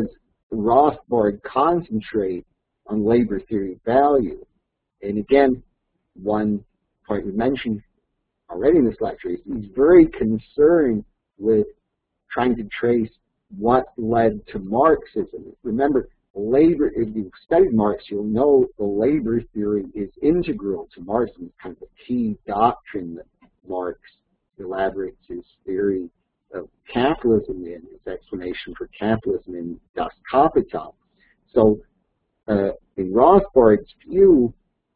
Rothbard concentrate on labor theory value. And again, one point we mentioned already in this lecture is he's very concerned with trying to trace what led to Marxism. Remember, labor, if you've studied Marx, you'll know the labor theory is integral to Marxism. It's kind of a key doctrine that Marx elaborates his theory of capitalism in, his explanation for capitalism in Das Kapital. So in Rothbard's view,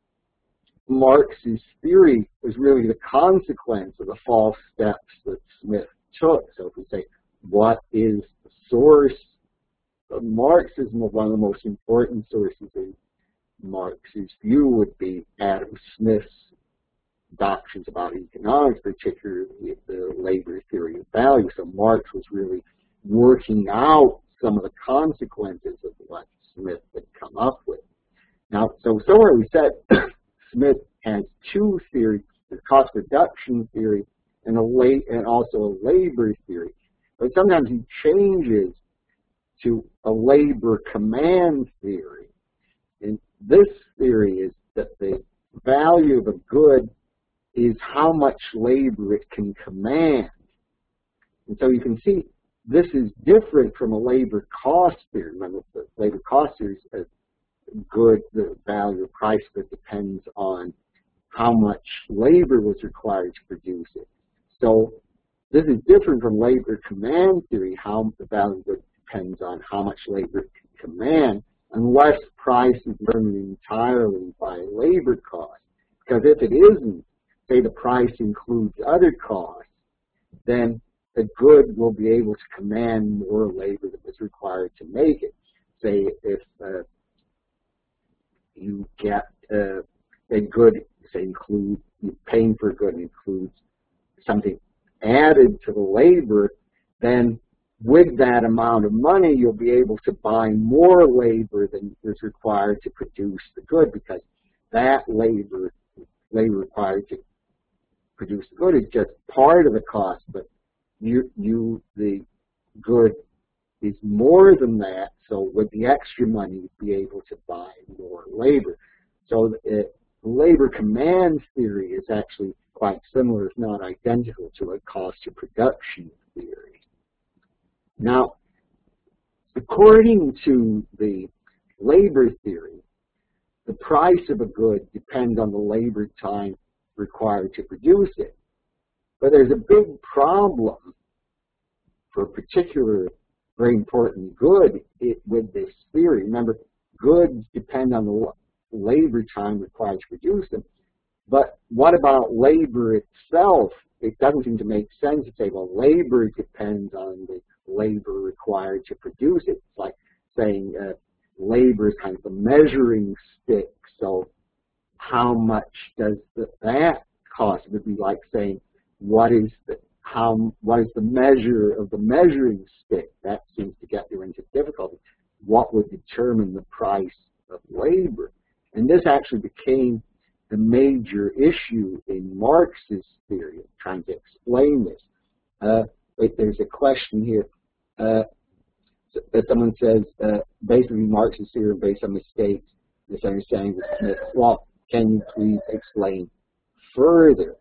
Marx's theory was really the consequence of the false steps that Smith took. So if we say, what is the source of Marxism? One of the most important sources in Marx's view would be Adam Smith's doctrines about economics, particularly the labor theory of value. So Marx was really working out some of the consequences of what Smith had come up with. Now, so somewhere we said Smith has two theories, the cost reduction theory and also a labor theory. But sometimes he changes to a labor command theory. And this theory is that the value of a good is how much labor it can command. And so you can see this is different from a labor cost theory. Remember, the labor cost theory is a good, the value of price that depends on how much labor was required to produce it. So this is different from labor command theory, how the value of good depends on how much labor it can command, unless price is determined entirely by labor cost. Because if it isn't, say the price includes other costs, then the good will be able to command more labor that was required to make it. Say if you get a good, say you're paying for a good includes something added to the labor, then with that amount of money, you'll be able to buy more labor than is required to produce the good, because that labor required to produce the good is just part of the cost, but the good is more than that. So with the extra money, you'd be able to buy more labor. So labor command theory is actually quite similar, if not identical, to a cost of production theory. Now, according to the labor theory, the price of a good depends on the labor time required to produce it. But there's a big problem for a particular very important good with this theory. Remember, goods depend on the labor time required to produce them. But what about labor itself? It doesn't seem to make sense to say, well, labor depends on the labor required to produce it. It's like saying labor is kind of a measuring stick. So how much does that cost? It would be like saying, what is the measure of the measuring stick? That seems to get you into difficulty. What would determine the price of labor? And this actually became the major issue in Marx's theory of trying to explain this. There's a question here. Someone says, basically Marx's theory based on mistakes, misunderstandings of Smith's law. Can you please explain further?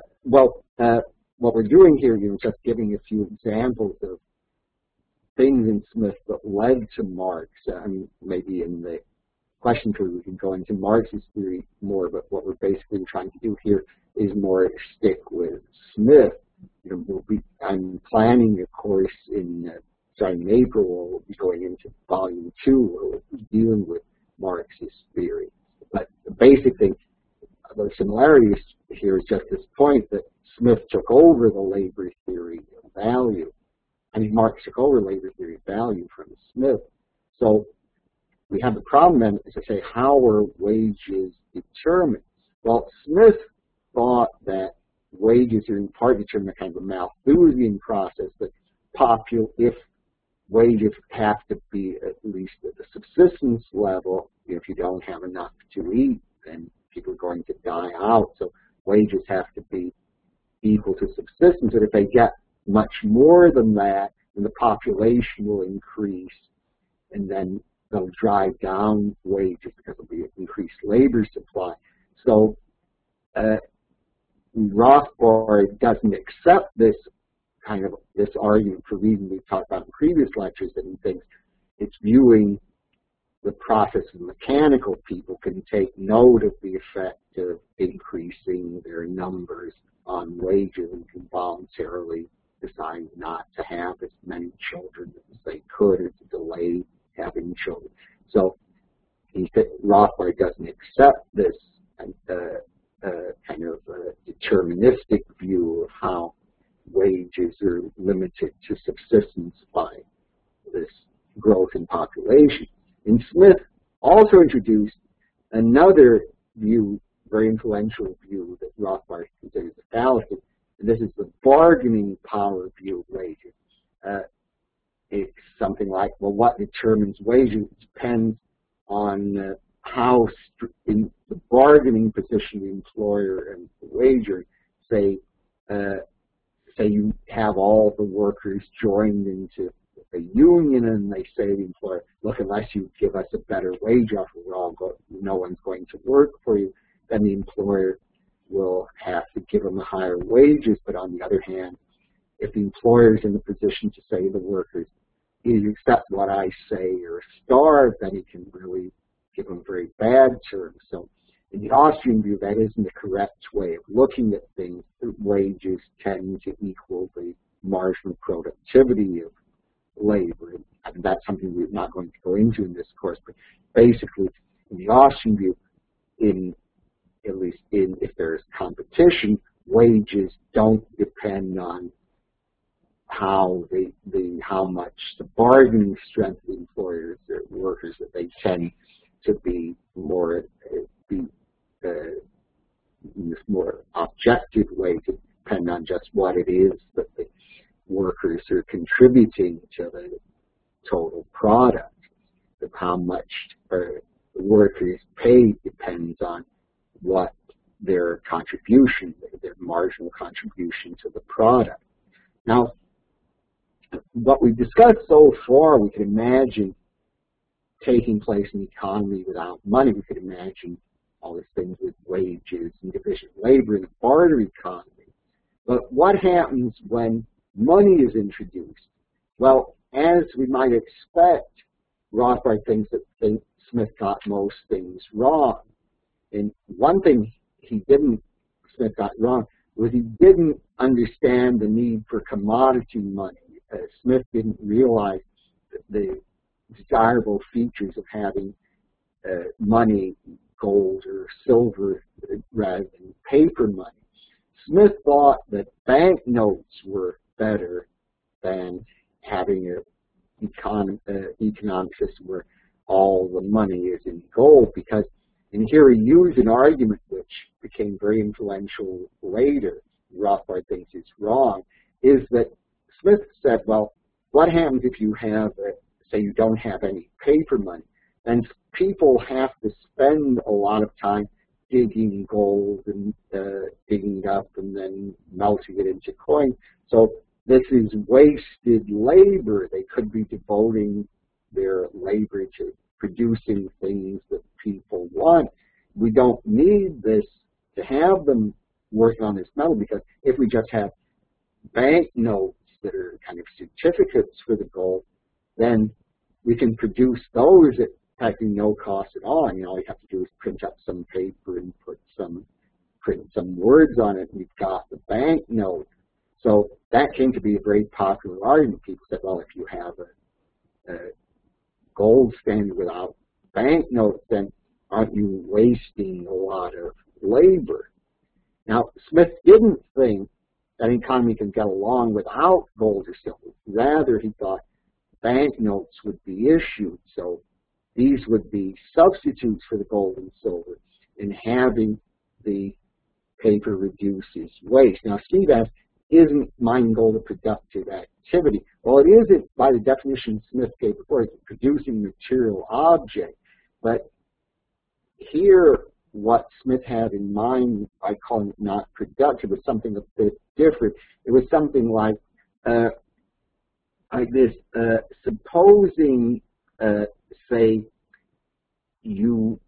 What we're doing here is just giving a few examples of things in Smith that led to Marx. Maybe in the question period we can go into Marx's theory more, but what we're basically trying to do here is more stick with Smith. I'm planning a course starting in April. We'll be going into volume 2, where we'll be dealing with Marx's theory. But the basic thing, the similarities here is just this point that Smith took over the labor theory of value. Marx took over labor theory of value from Smith. So we have the problem then, as I say, how are wages determined? Well, Smith thought that wages are in part determined by kind of a Malthusian process, that if wages have to be at least at the subsistence level, if you don't have enough to eat, then people are going to die out. So wages have to be equal to subsistence, and if they get much more than that, then the population will increase, and then they'll drive down wages because there'll be an increased labor supply. So Rothbard doesn't accept this argument for reasons we've talked about in previous lectures, that he thinks it's viewing the process of mechanical people can take note of the effect of increasing their numbers on wages and can voluntarily decide not to have as many children as they could, or to delay having children. So Rothbard doesn't accept this kind of deterministic view of how wages are limited to subsistence by this growth in population. And Smith also introduced another view, very influential view, that Rothbard considers a fallacy, and this is the bargaining power view of wages. It's something like, well, what determines wages depends on how in the bargaining position the employer and the wager. Say you have all the workers joined into a union, and they say to the employer, look, unless you give us a better wage offer, no one's going to work for you. Then the employer will have to give them higher wages. But on the other hand, if the employer is in the position to say to the workers, either you accept what I say or starve, then he can really give them very bad terms. So in the Austrian view, that isn't the correct way of looking at things. Wages tend to equal the marginal productivity of labor. And that's something we're not going to go into in this course. But basically, in the Austrian view, if there's competition, wages don't depend on how much the bargaining strength of the employers or workers, that they tend to be more in this more objective way, to depend on just what it is that the workers are contributing to the total product. Of how much the workers pay depends on what their contribution, their marginal contribution to the product. Now, what we've discussed so far, we could imagine taking place in the economy without money. We could imagine all these things with wages and division of labor in a barter economy. But what happens when money is introduced? Well, as we might expect, Rothbard thinks that Smith got most things wrong. And one thing Smith got wrong was he didn't understand the need for commodity money. Smith didn't realize the desirable features of having money, gold or silver, rather than paper money. Smith thought that banknotes were better than having an economic system where all the money is in gold, because, and here he used an argument which became very influential later, Rothbard thinks it's wrong, is that Smith said, well, what happens if you have, say you don't have any paper money? Then people have to spend a lot of time digging gold and digging it up and then melting it into coin. So this is wasted labor. They could be devoting their labor to producing things that people want. We don't need this to have them working on this metal, because if we just have banknotes that are kind of certificates for the gold, then we can produce those at practically no cost at all. And all you have to do is print up some paper and print some words on it, and we've got the banknote. So that came to be a very popular argument. People said, well, if you have a gold standard without banknotes, then aren't you wasting a lot of labor? Now, Smith didn't think that an economy can get along without gold or silver. Rather, he thought banknotes would be issued, so these would be substitutes for the gold and silver, and having the paper reduces waste. Now, Steve asked, isn't mining gold a productive activity? Well, it isn't by the definition Smith gave before. It's producing material object. But here, what Smith had in mind by calling it not productive was something a bit different. It was something like this, supposing say you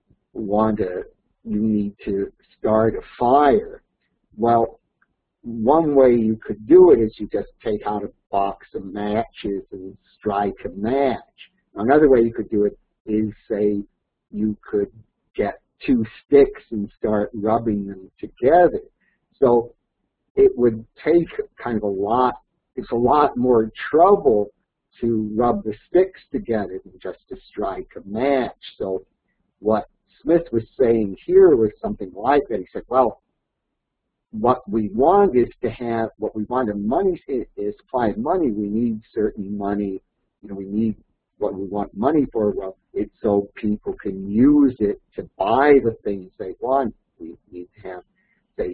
need to start a fire. Well, one way you could do it is you just take out a box of matches and strike a match. Another way you could do it is, say, you could get two sticks and start rubbing them together. So it would take kind of it's a lot more trouble to rub the sticks together than just to strike a match. So what Smith was saying here was something like that. He said, well, what we want is to have, what we want in money is supply of money. We need certain money. We need what we want money for. Well, it's so people can use it to buy the things they want. We need to have, say,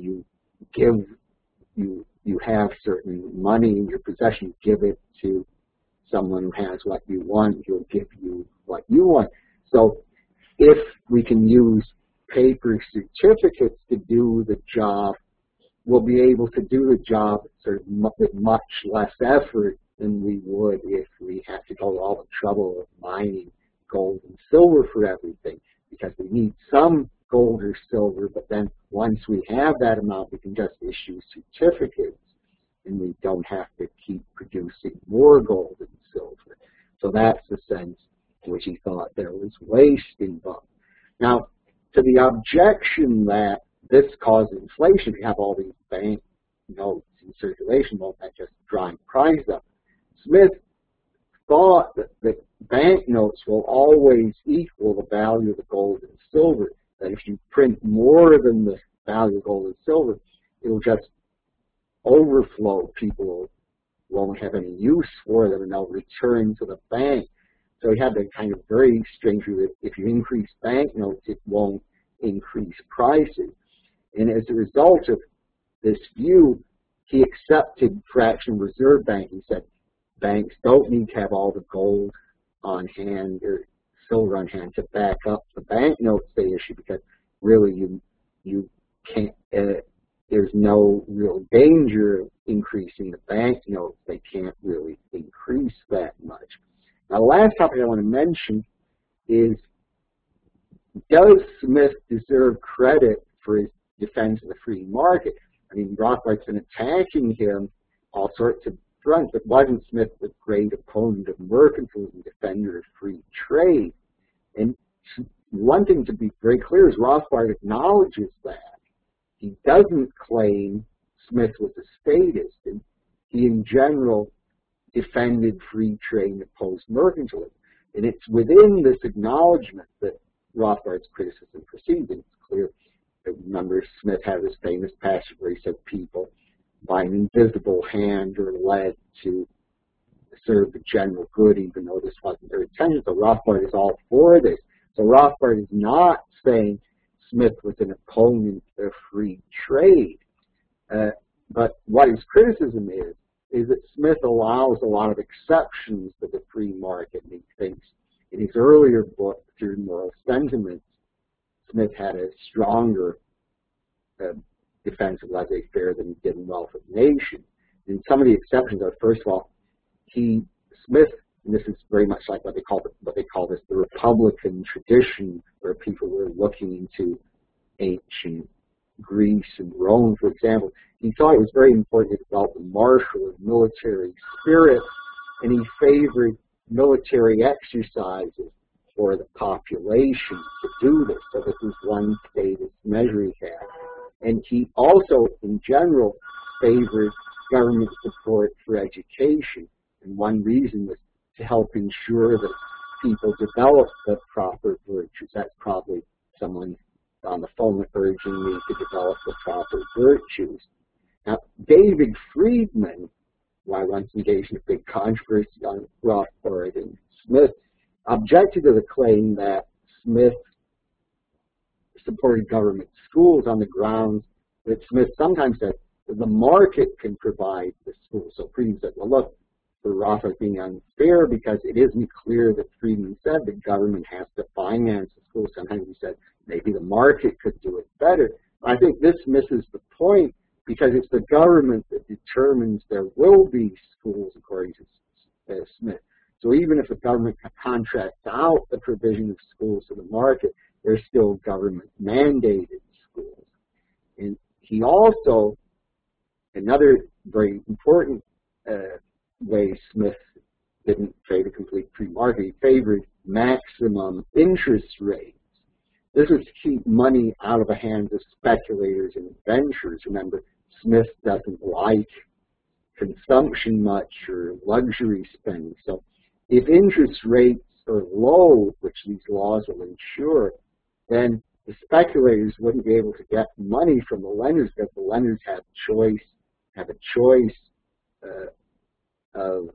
you have certain money in your possession, give it to someone who has what you want, he'll give you what you want. So if we can use paper certificates to do the job, we'll be able to do the job sort of with much less effort than we would if we had to go to all the trouble of mining gold and silver for everything, because we need some gold or silver, but then once we have that amount, we can just issue certificates and we don't have to keep producing more gold and silver. So that's the sense in which he thought there was waste involved. Now, to the objection that this causes inflation, we have all these bank notes in circulation, won't that just drive price up? Smith thought that bank notes will always equal the value of the gold and silver, that if you print more than the value of gold and silver, it'll just overflow. People won't have any use for them and they'll return to the bank. So he had the kind of very strange view that if you increase banknotes, it won't increase prices. And as a result of this view, he accepted fractional reserve banking. He said banks don't need to have all the gold on hand or silver on hand to back up the banknotes they issue, because really you can't. There's no real danger of increasing the banknotes. They can't really increase that much. Now, the last topic I want to mention is, does Smith deserve credit for his defense of the free market? I mean, Rothbard's been attacking him all sorts of fronts, but wasn't Smith the great opponent of mercantilism, defender of free trade? And one thing to be very clear is Rothbard acknowledges that. He doesn't claim Smith was a statist, and he in general defended free trade and opposed mercantilism. And it's within this acknowledgement that Rothbard's criticism proceeds. And it's clear that, remember, Smith had this famous passage where he said people by an invisible hand are led to serve the general good, even though this wasn't their intention. So Rothbard is all for this. So Rothbard is not saying Smith was an opponent of free trade. But what his criticism is that Smith allows a lot of exceptions to the free market. And he thinks in his earlier book, Through Moral Sentiments, Smith had a stronger defense of laissez-faire than he did in Wealth of Nations. And some of the exceptions are, first of all, Smith, and this is very much like what they call this the Republican tradition, where people were looking into ancient Greece and Rome, for example. He thought it was very important to develop a martial and military spirit, and he favored military exercises for the population to do this. So this is one statist measure he had. And he also, in general, favored government support for education. And one reason was to help ensure that people develop the proper virtues. That's probably someone on the phone urging me to develop the proper virtues. Now, David Friedman, who I once engaged in a big controversy on Rothbard and Smith, objected to the claim that Smith supported government schools on the grounds that Smith sometimes said that the market can provide the schools. So Friedman said, well, look, for Rothbard being unfair because it isn't clear that Friedman said the government has to finance the schools. Sometimes he said maybe the market could do it better. I think this misses the point, because it's the government that determines there will be schools, according to Smith. So even if the government contracts out the provision of schools to the market, they're still government-mandated schools. And he also, another very important way Smith didn't favor complete free market, he favored maximum interest rates. This was to keep money out of the hands of speculators and adventurers. Remember, Smith doesn't like consumption much or luxury spending. So if interest rates are low, which these laws will ensure, then the speculators wouldn't be able to get money from the lenders because the lenders have a choice of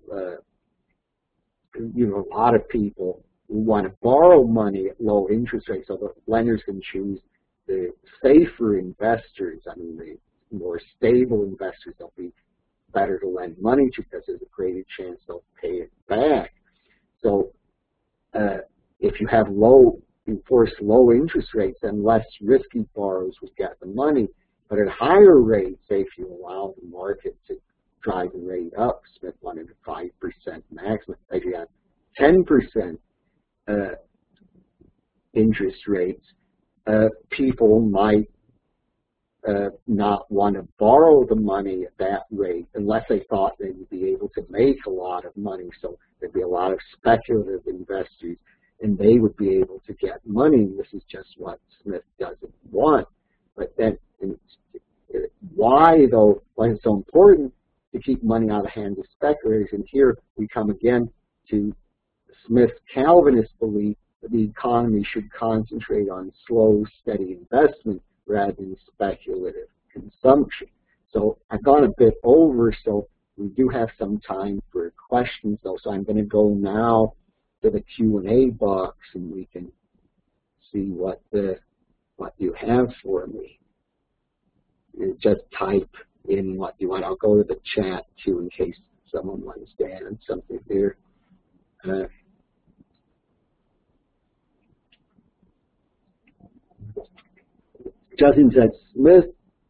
a lot of people who want to borrow money at low interest rates, so the lenders can choose the safer investors. I mean, the more stable investors. They'll be better to lend money to because there's a greater chance they'll pay it back. So if you have enforce low interest rates, then less risky borrowers would get the money. But at higher rates, say if you allow the market to drive the rate up, Smith wanted a 5% maximum. If you have 10% interest rates, people might not want to borrow the money at that rate unless they thought they would be able to make a lot of money. So there'd be a lot of speculative investors, and they would be able to get money. This is just what Smith doesn't want. But then, why though? Why it's so important to keep money out of the hands of speculators? And here we come again to Smith's Calvinist belief that the economy should concentrate on slow, steady investment rather than speculative consumption. So I've gone a bit over, so we do have some time for questions though. So I'm going to go now to the Q&A box and we can see what you have for me. You just type in what you want. I'll go to the chat too in case someone wants to add something there. Justin said Smith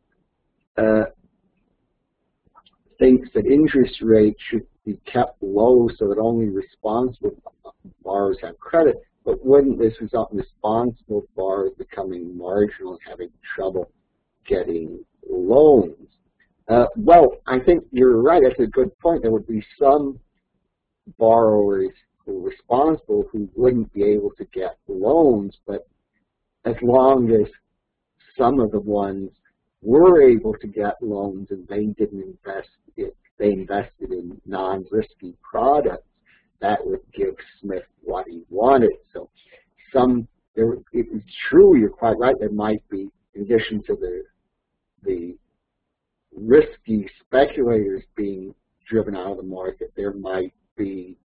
thinks that interest rates should be kept low so that only responsible borrowers have credit, but wouldn't this result in responsible borrowers becoming marginal and having trouble getting loans? Well, I think you're right. That's a good point. There would be some borrowers who are responsible who wouldn't be able to get loans, but as long as some of the ones were able to get loans and they didn't invest it, they invested in non-risky products, that would give Smith what he wanted. So it is true, you're quite right, there might be, in addition to the risky speculators being driven out of the market, there might be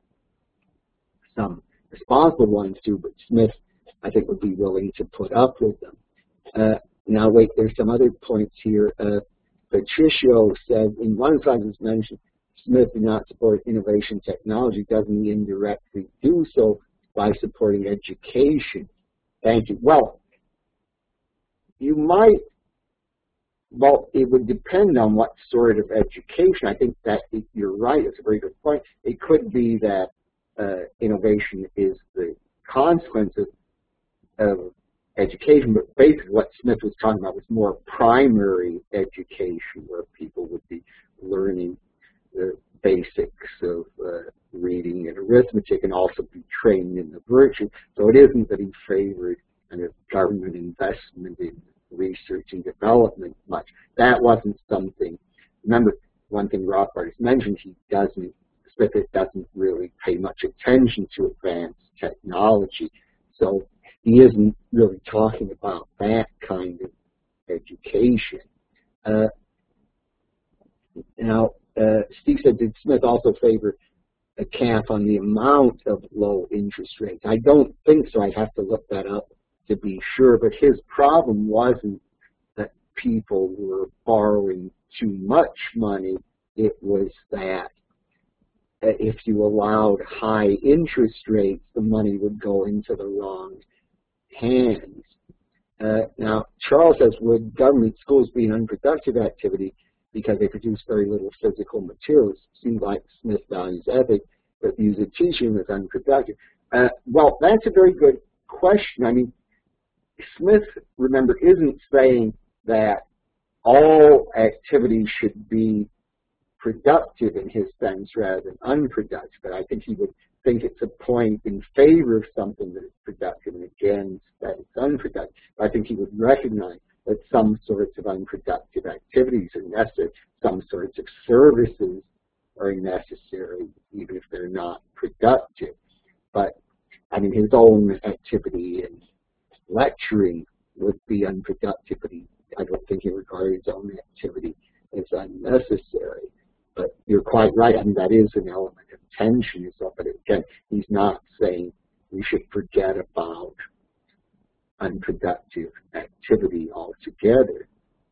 some responsible ones too, but Smith, I think, would be willing to put up with them. Now, wait, there's some other points here. Patricio said, in one slide was mentioned, Smith did not support innovation technology. Doesn't he indirectly do so by supporting education? Thank you. Well, you might, well, it would depend on what sort of education. I think that you're right. It's a very good point. It could be that innovation is the consequence of education, but basically what Smith was talking about was more primary education, where people would be learning the basics of reading and arithmetic and also be trained in the virtue. So it isn't that he favored kind of government investment in research and development much. That wasn't something, remember one thing Rothbard has mentioned, Smith doesn't really pay much attention to advanced technology. So he isn't really talking about that kind of education. Now, Steve said, did Smith also favor a cap on the amount of low interest rates? I don't think so. I'd have to look that up to be sure. But his problem wasn't that people were borrowing too much money. It was that if you allowed high interest rates, the money would go into the wrong hands. Now, Charles says, would government schools be an unproductive activity because they produce very little physical materials? Seems like Smith values ethics. but views a teaching as unproductive. Well, that's a very good question. I mean, Smith, remember, isn't saying that all activity should be productive in his sense rather than unproductive, but I think he would think it's a point in favor of something that is productive and against that it's unproductive. I think he would recognize that some sorts of unproductive activities are necessary, some sorts of services are necessary, even if they're not productive. But, I mean, his own activity in lecturing would be unproductive, but I don't think he regarded his own activity as unnecessary. But you're quite right. I mean, that is an element of tension. But again, he's not saying we should forget about unproductive activity altogether.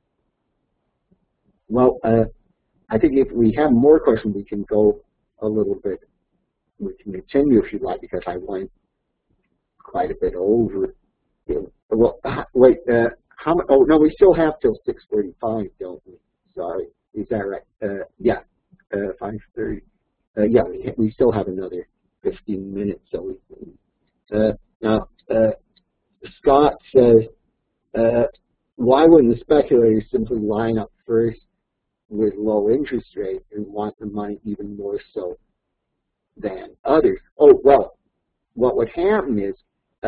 Well, I think if we have more questions, we can go a little bit. We can continue if you'd like, because I went quite a bit over. Well, wait. Oh no, we still have till 6:45, don't we? Sorry, is that right? Yeah, 5:30. Yeah, we still have another 15 minutes, so we can. Now, Scott says, why wouldn't the speculators simply line up first with low interest rates and want the money even more so than others? Oh, well, what would happen is,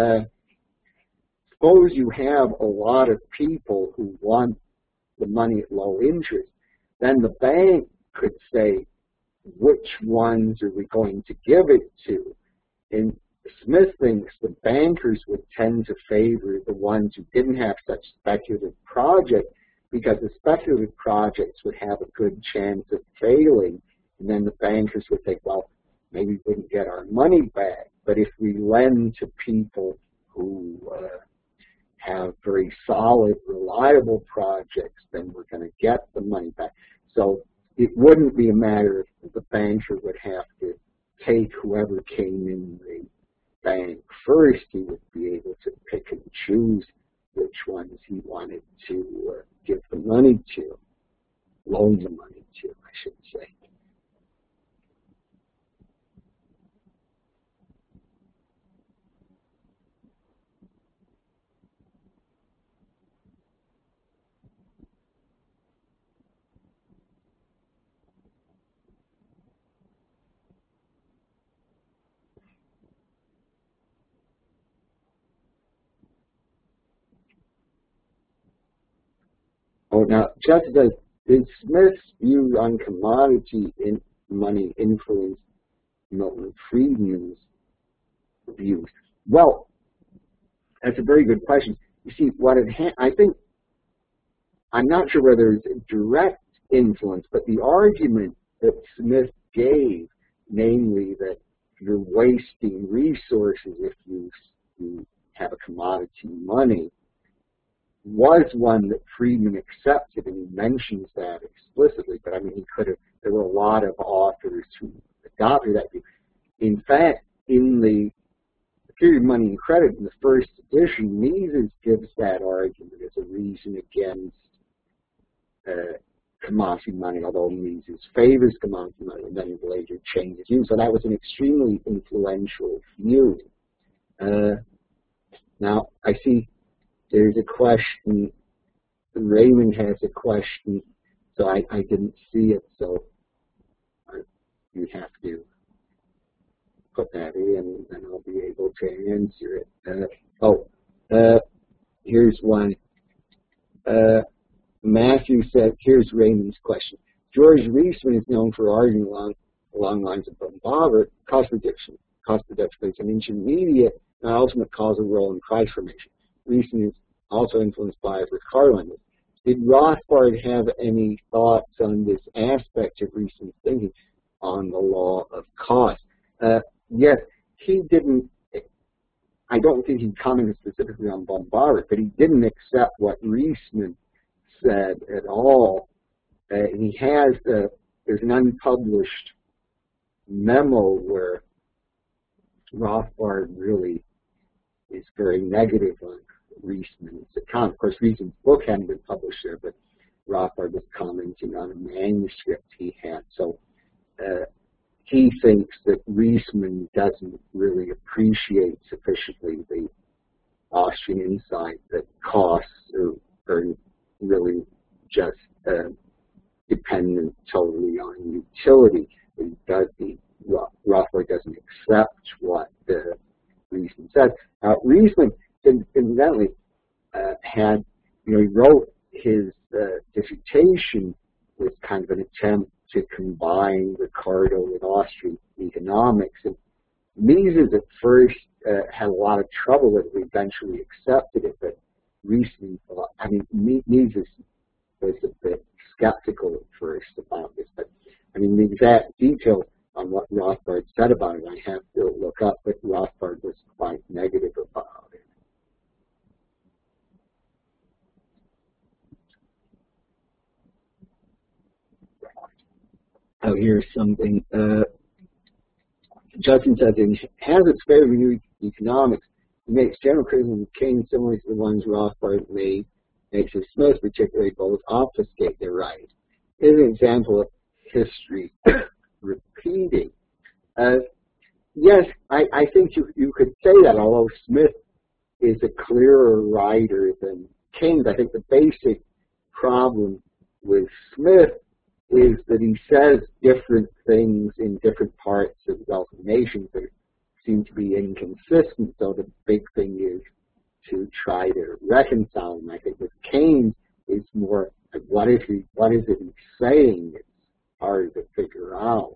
suppose you have a lot of people who want the money at low interest, then the bank could say, which ones are we going to give it to? And Smith thinks the bankers would tend to favor the ones who didn't have such speculative projects, because the speculative projects would have a good chance of failing, and then the bankers would think, well, maybe we wouldn't get our money back. But if we lend to people who have very solid, reliable projects, then we're going to get the money back. So it wouldn't be a matter of the banker would have to take whoever came in the bank first. He would be able to pick and choose which ones he wanted to give the money to, loan the money to, I should say. Oh, now, Jessica, did Smith's view on commodity money influence Milton Friedman's views? Well, that's a very good question. You see, what I think, I'm not sure whether it's a direct influence, but the argument that Smith gave, namely that you're wasting resources if you have a commodity money, was one that Friedman accepted, and he mentions that explicitly. But I mean, he could have. There were a lot of authors who adopted that view. In fact, in the Theory of Money and Credit, in the first edition, Mises gives that argument as a reason against commodity money, although Mises favors commodity money, and then he later changes view. So that was an extremely influential view. Now, I see there's a question. Raymond has a question, so I didn't see it, so you have to put that in, and I'll be able to answer it. Here's one. Matthew said, here's Raymond's question. George Reisman is known for arguing along lines of Baumbach, cost prediction plays an intermediate and ultimate causal role in price formation. Reisman is also influenced by Ricardo. Did Rothbard have any thoughts on this aspect of Reisman's thinking on the law of cost? Yes, he didn't. I don't think he commented specifically on Baumbach, but he didn't accept what Reisman said at all. He has there's an unpublished memo where Rothbard really is very negative on Reisman's account. Of course, Reisman's book hadn't been published there, but Rothbard was commenting on a manuscript he had. So he thinks that Riesman doesn't really appreciate sufficiently the Austrian insight that costs are really just dependent totally on utility. Rothbard doesn't accept what Riesman says. Riesman, incidentally, he wrote his dissertation with kind of an attempt to combine Ricardo with Austrian economics. And Mises at first had a lot of trouble with it, eventually accepted it, but Riesman, Mises was a bit skeptical at first about this. But the exact details on what Rothbard said about it, I have to look up, but Rothbard was quite negative about it. Oh, here's something. Justin says, in Hazlitt's favorite new economics, he makes general criticism of Keynes similar to the ones Rothbard made, makes of Smith particularly both obfuscate their right. Here's an example of history repeating. Yes, I think you could say that, although Smith is a clearer writer than Keynes. I think the basic problem with Smith is that he says different things in different parts of Wealth of Nations that seem to be inconsistent, so the big thing is to try to reconcile them. I think with Keynes, it's more like, what is it he's saying? It's hard to figure out.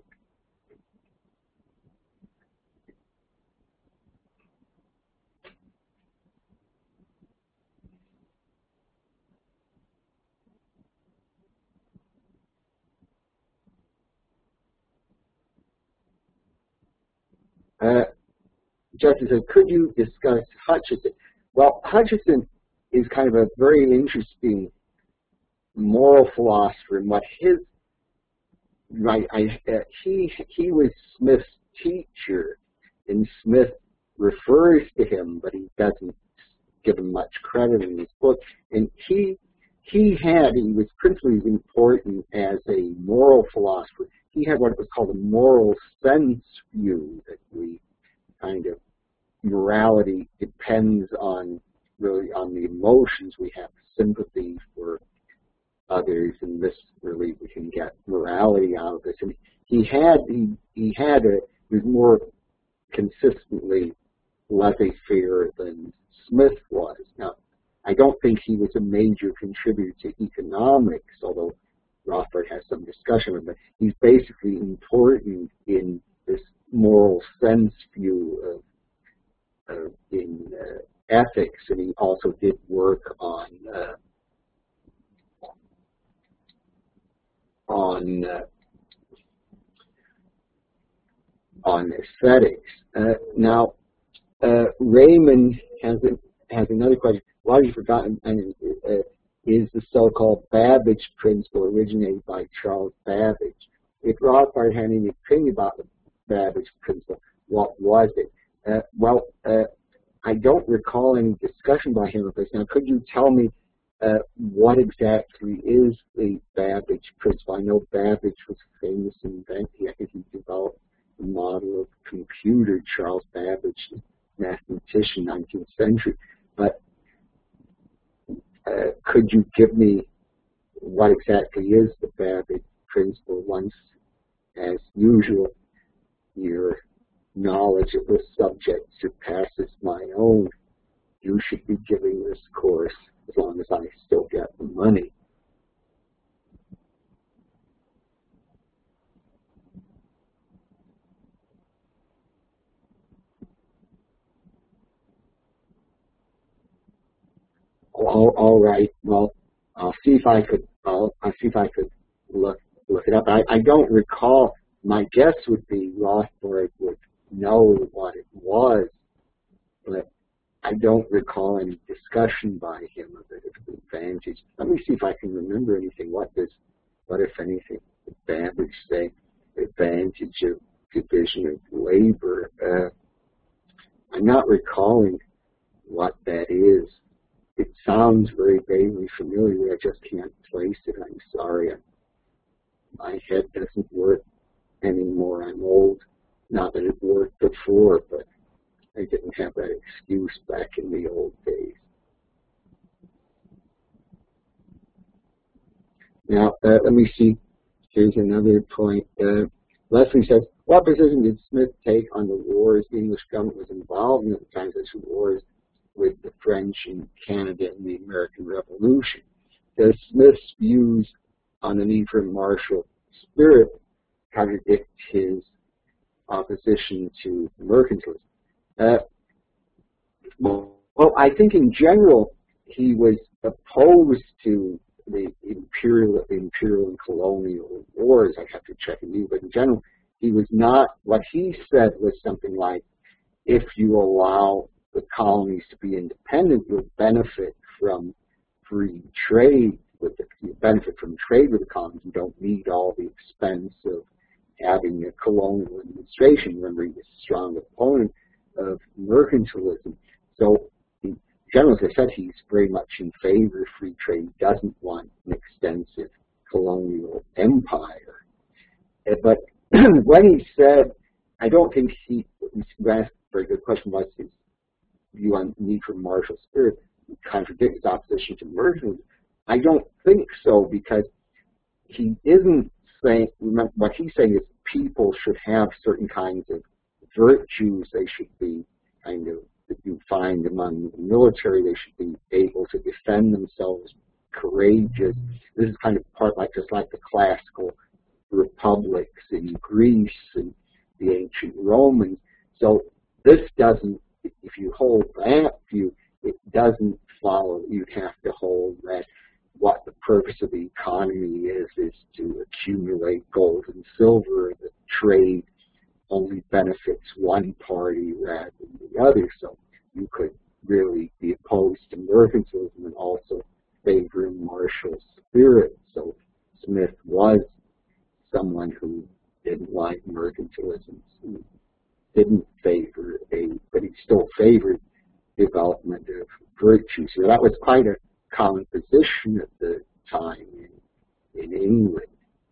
Justin said, could you discuss Hutcheson? Well, Hutcheson is kind of a very interesting moral philosopher, and what his he was Smith's teacher, and Smith refers to him, but he doesn't give him much credit in his book. And he was principally important as a moral philosopher. He had what was called a moral sense view, that we kind of morality depends on really on the emotions. We have sympathy for others, and this really we can get morality out of this. And he was more consistently laissez-faire than Smith was. Now, I don't think he was a major contributor to economics, although Rothbard has some discussion of it, but he's basically important in this moral sense view in ethics, and he also did work on aesthetics. Now, Raymond has another question. Largely forgotten is the so-called Babbage principle originated by Charles Babbage. If Rothbard had any opinion about the Babbage principle, what was it? I don't recall any discussion by him of this. Now, could you tell me what exactly is the Babbage principle? I know Babbage was a famous inventor. I think he developed the model of computer, Charles Babbage, mathematician, 19th century. But could you give me what exactly is the Babbage principle? Once, as usual, your knowledge of the subject surpasses my own. You should be giving this course as long as I still get the money. All right. Well, I'll see if I could. I'll see if I could look it up. I don't recall. My guess would be Rothbard would know what it was, but I don't recall any discussion by him of its advantage. Let me see if I can remember anything. What if anything, did Babbage say? Advantage of division of labor. I'm not recalling what that is. It sounds very vaguely familiar. I just can't place it. I'm sorry. My head doesn't work anymore. I'm old. Not that it worked before, but I didn't have that excuse back in the old days. Now, let me see. Here's another point. Leslie says, what position did Smith take on the wars the English government was involved in at the time of the wars with the French in Canada and the American Revolution? Does Smith's views on the need for martial spirit contradict his opposition to mercantilism? Well, I think in general he was opposed to the imperial and colonial wars. I have to check with you, but in general, he was not. What he said was something like, if you allow the colonies to be independent, you'll benefit from free trade with the colonies. You don't need all the expense of having a colonial administration. Remember, he was a strong opponent of mercantilism. So, in general, as I said, he's very much in favor of free trade. He doesn't want an extensive colonial empire. But when he said, I don't think he asked a very good question, was his view on the need for martial spirit contradict his opposition to mercantilism? I don't think so, because he isn't saying, remember, what he's saying is people should have certain kinds of virtues. They should be kind of, that you find among the military, they should be able to defend themselves, courageous. This is kind of part like, just like the classical republics in Greece and the ancient Romans. So this doesn't, if you hold that view, it doesn't follow. You'd have to hold that what the purpose of the economy is to accumulate gold and silver, that trade only benefits one party rather than the other. So you could really be opposed to mercantilism and also favor martial spirit. So Smith was someone who didn't like mercantilism, didn't favor but he still favored development of virtue. So that was quite a common position at the time in England.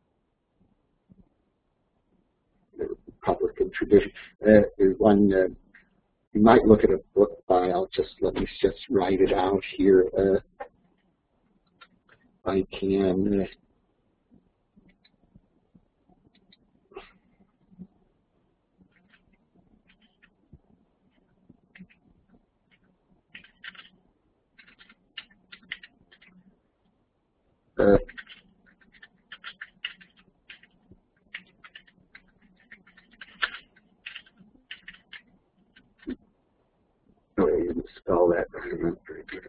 The Republican tradition. There's one, you might look at a book by, let me just write it out here. If I can. I didn't spell that very good.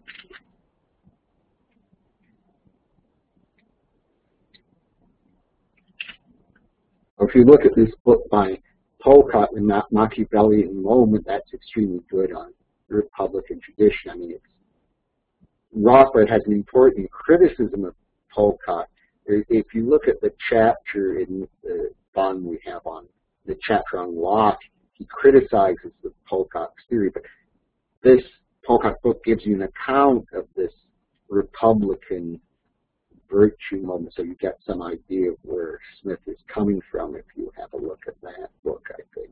If you look at this book by Polcott, The Machiavellian Moment, that's extremely good on the Republican tradition. I mean, Rothbard has an important criticism of Polcott. If you look at the chapter in the bond we have on, the chapter on Locke, he criticizes the Polcock's theory, but this Polcock book gives you an account of this Republican virtue moment, so you get some idea of where Smith is coming from if you have a look at that book, I think.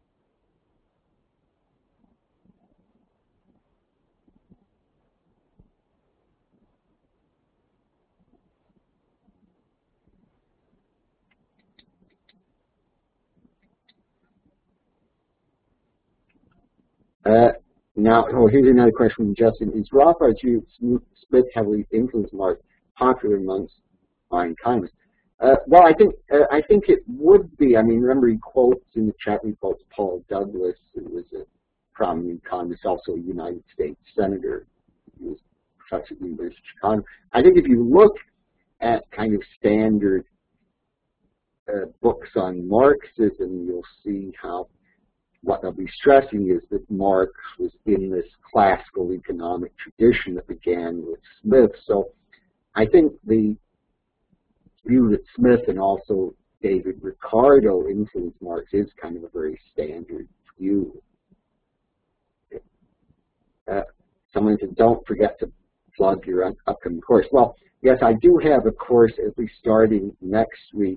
Now, here's another question from Justin. Is Rothbard's view of Smith heavily influenced Marx popular amongst economists? Well, I think it would be. I mean, remember he quotes in the chat, he quotes Paul Douglas, who was a prominent economist, also a United States senator. He was a professor at the University of Chicago. I think if you look at kind of standard books on Marxism, you'll see how what they'll be stressing is that Marx was in this classical economic tradition that began with Smith. So I think the view that Smith and also David Ricardo influenced Marx is kind of a very standard view. Someone said, don't forget to plug your upcoming course. Well, yes, I do have a course at least starting next week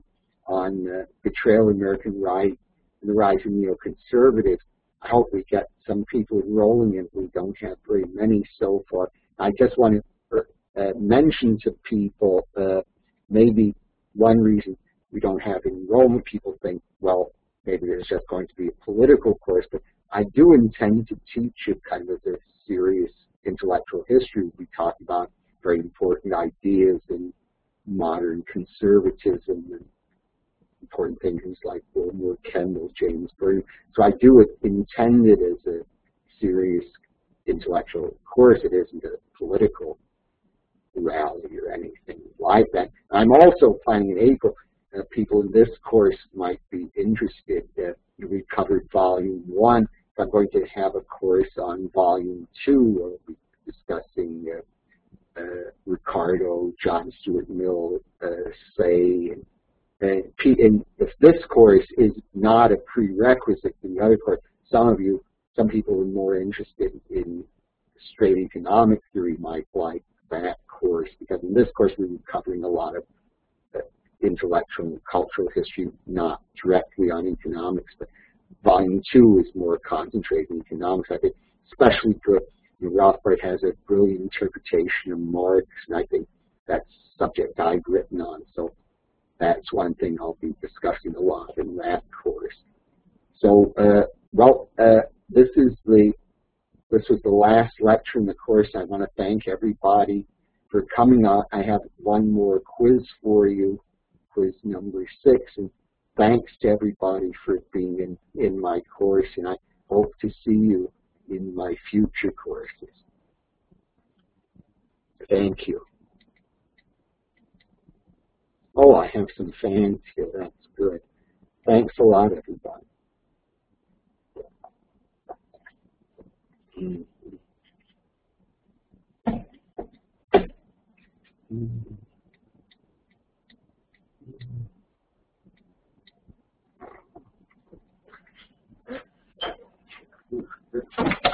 on betrayal of American right and the rise of neoconservatives. I hope we get some people enrolling in. We don't have very many so far. I just want to mention to people maybe one reason we don't have enrollment. People think, well, maybe there's just going to be a political course, but I do intend to teach it kind of as a serious intellectual history. We talk about very important ideas in modern conservatism and important thinkers like William Kendall, James Burnham. So I do intend it as a serious intellectual course. It isn't a political rally or anything like that. I'm also planning in April, people in this course might be interested. We covered Volume 1. So I'm going to have a course on Volume 2. We'll be discussing Ricardo, John Stuart Mill, Say, and this course is not a prerequisite to the other course. Some people are more interested in straight economic theory might like that course, because in this course we were covering a lot of intellectual and cultural history, not directly on economics, but Volume 2 is more concentrated in economics. I think especially good. Rothbard has a brilliant interpretation of Marx, and I think that's a subject I've written on. So that's one thing I'll be discussing a lot in that course. So, this was the last lecture in the course. I want to thank everybody for coming on. I have one more quiz for you, quiz number 6, and thanks to everybody for being in my course, and I hope to see you in my future courses. Thank you. Oh, I have some fans here. That's good. Thanks a lot, everybody. Mm-hmm.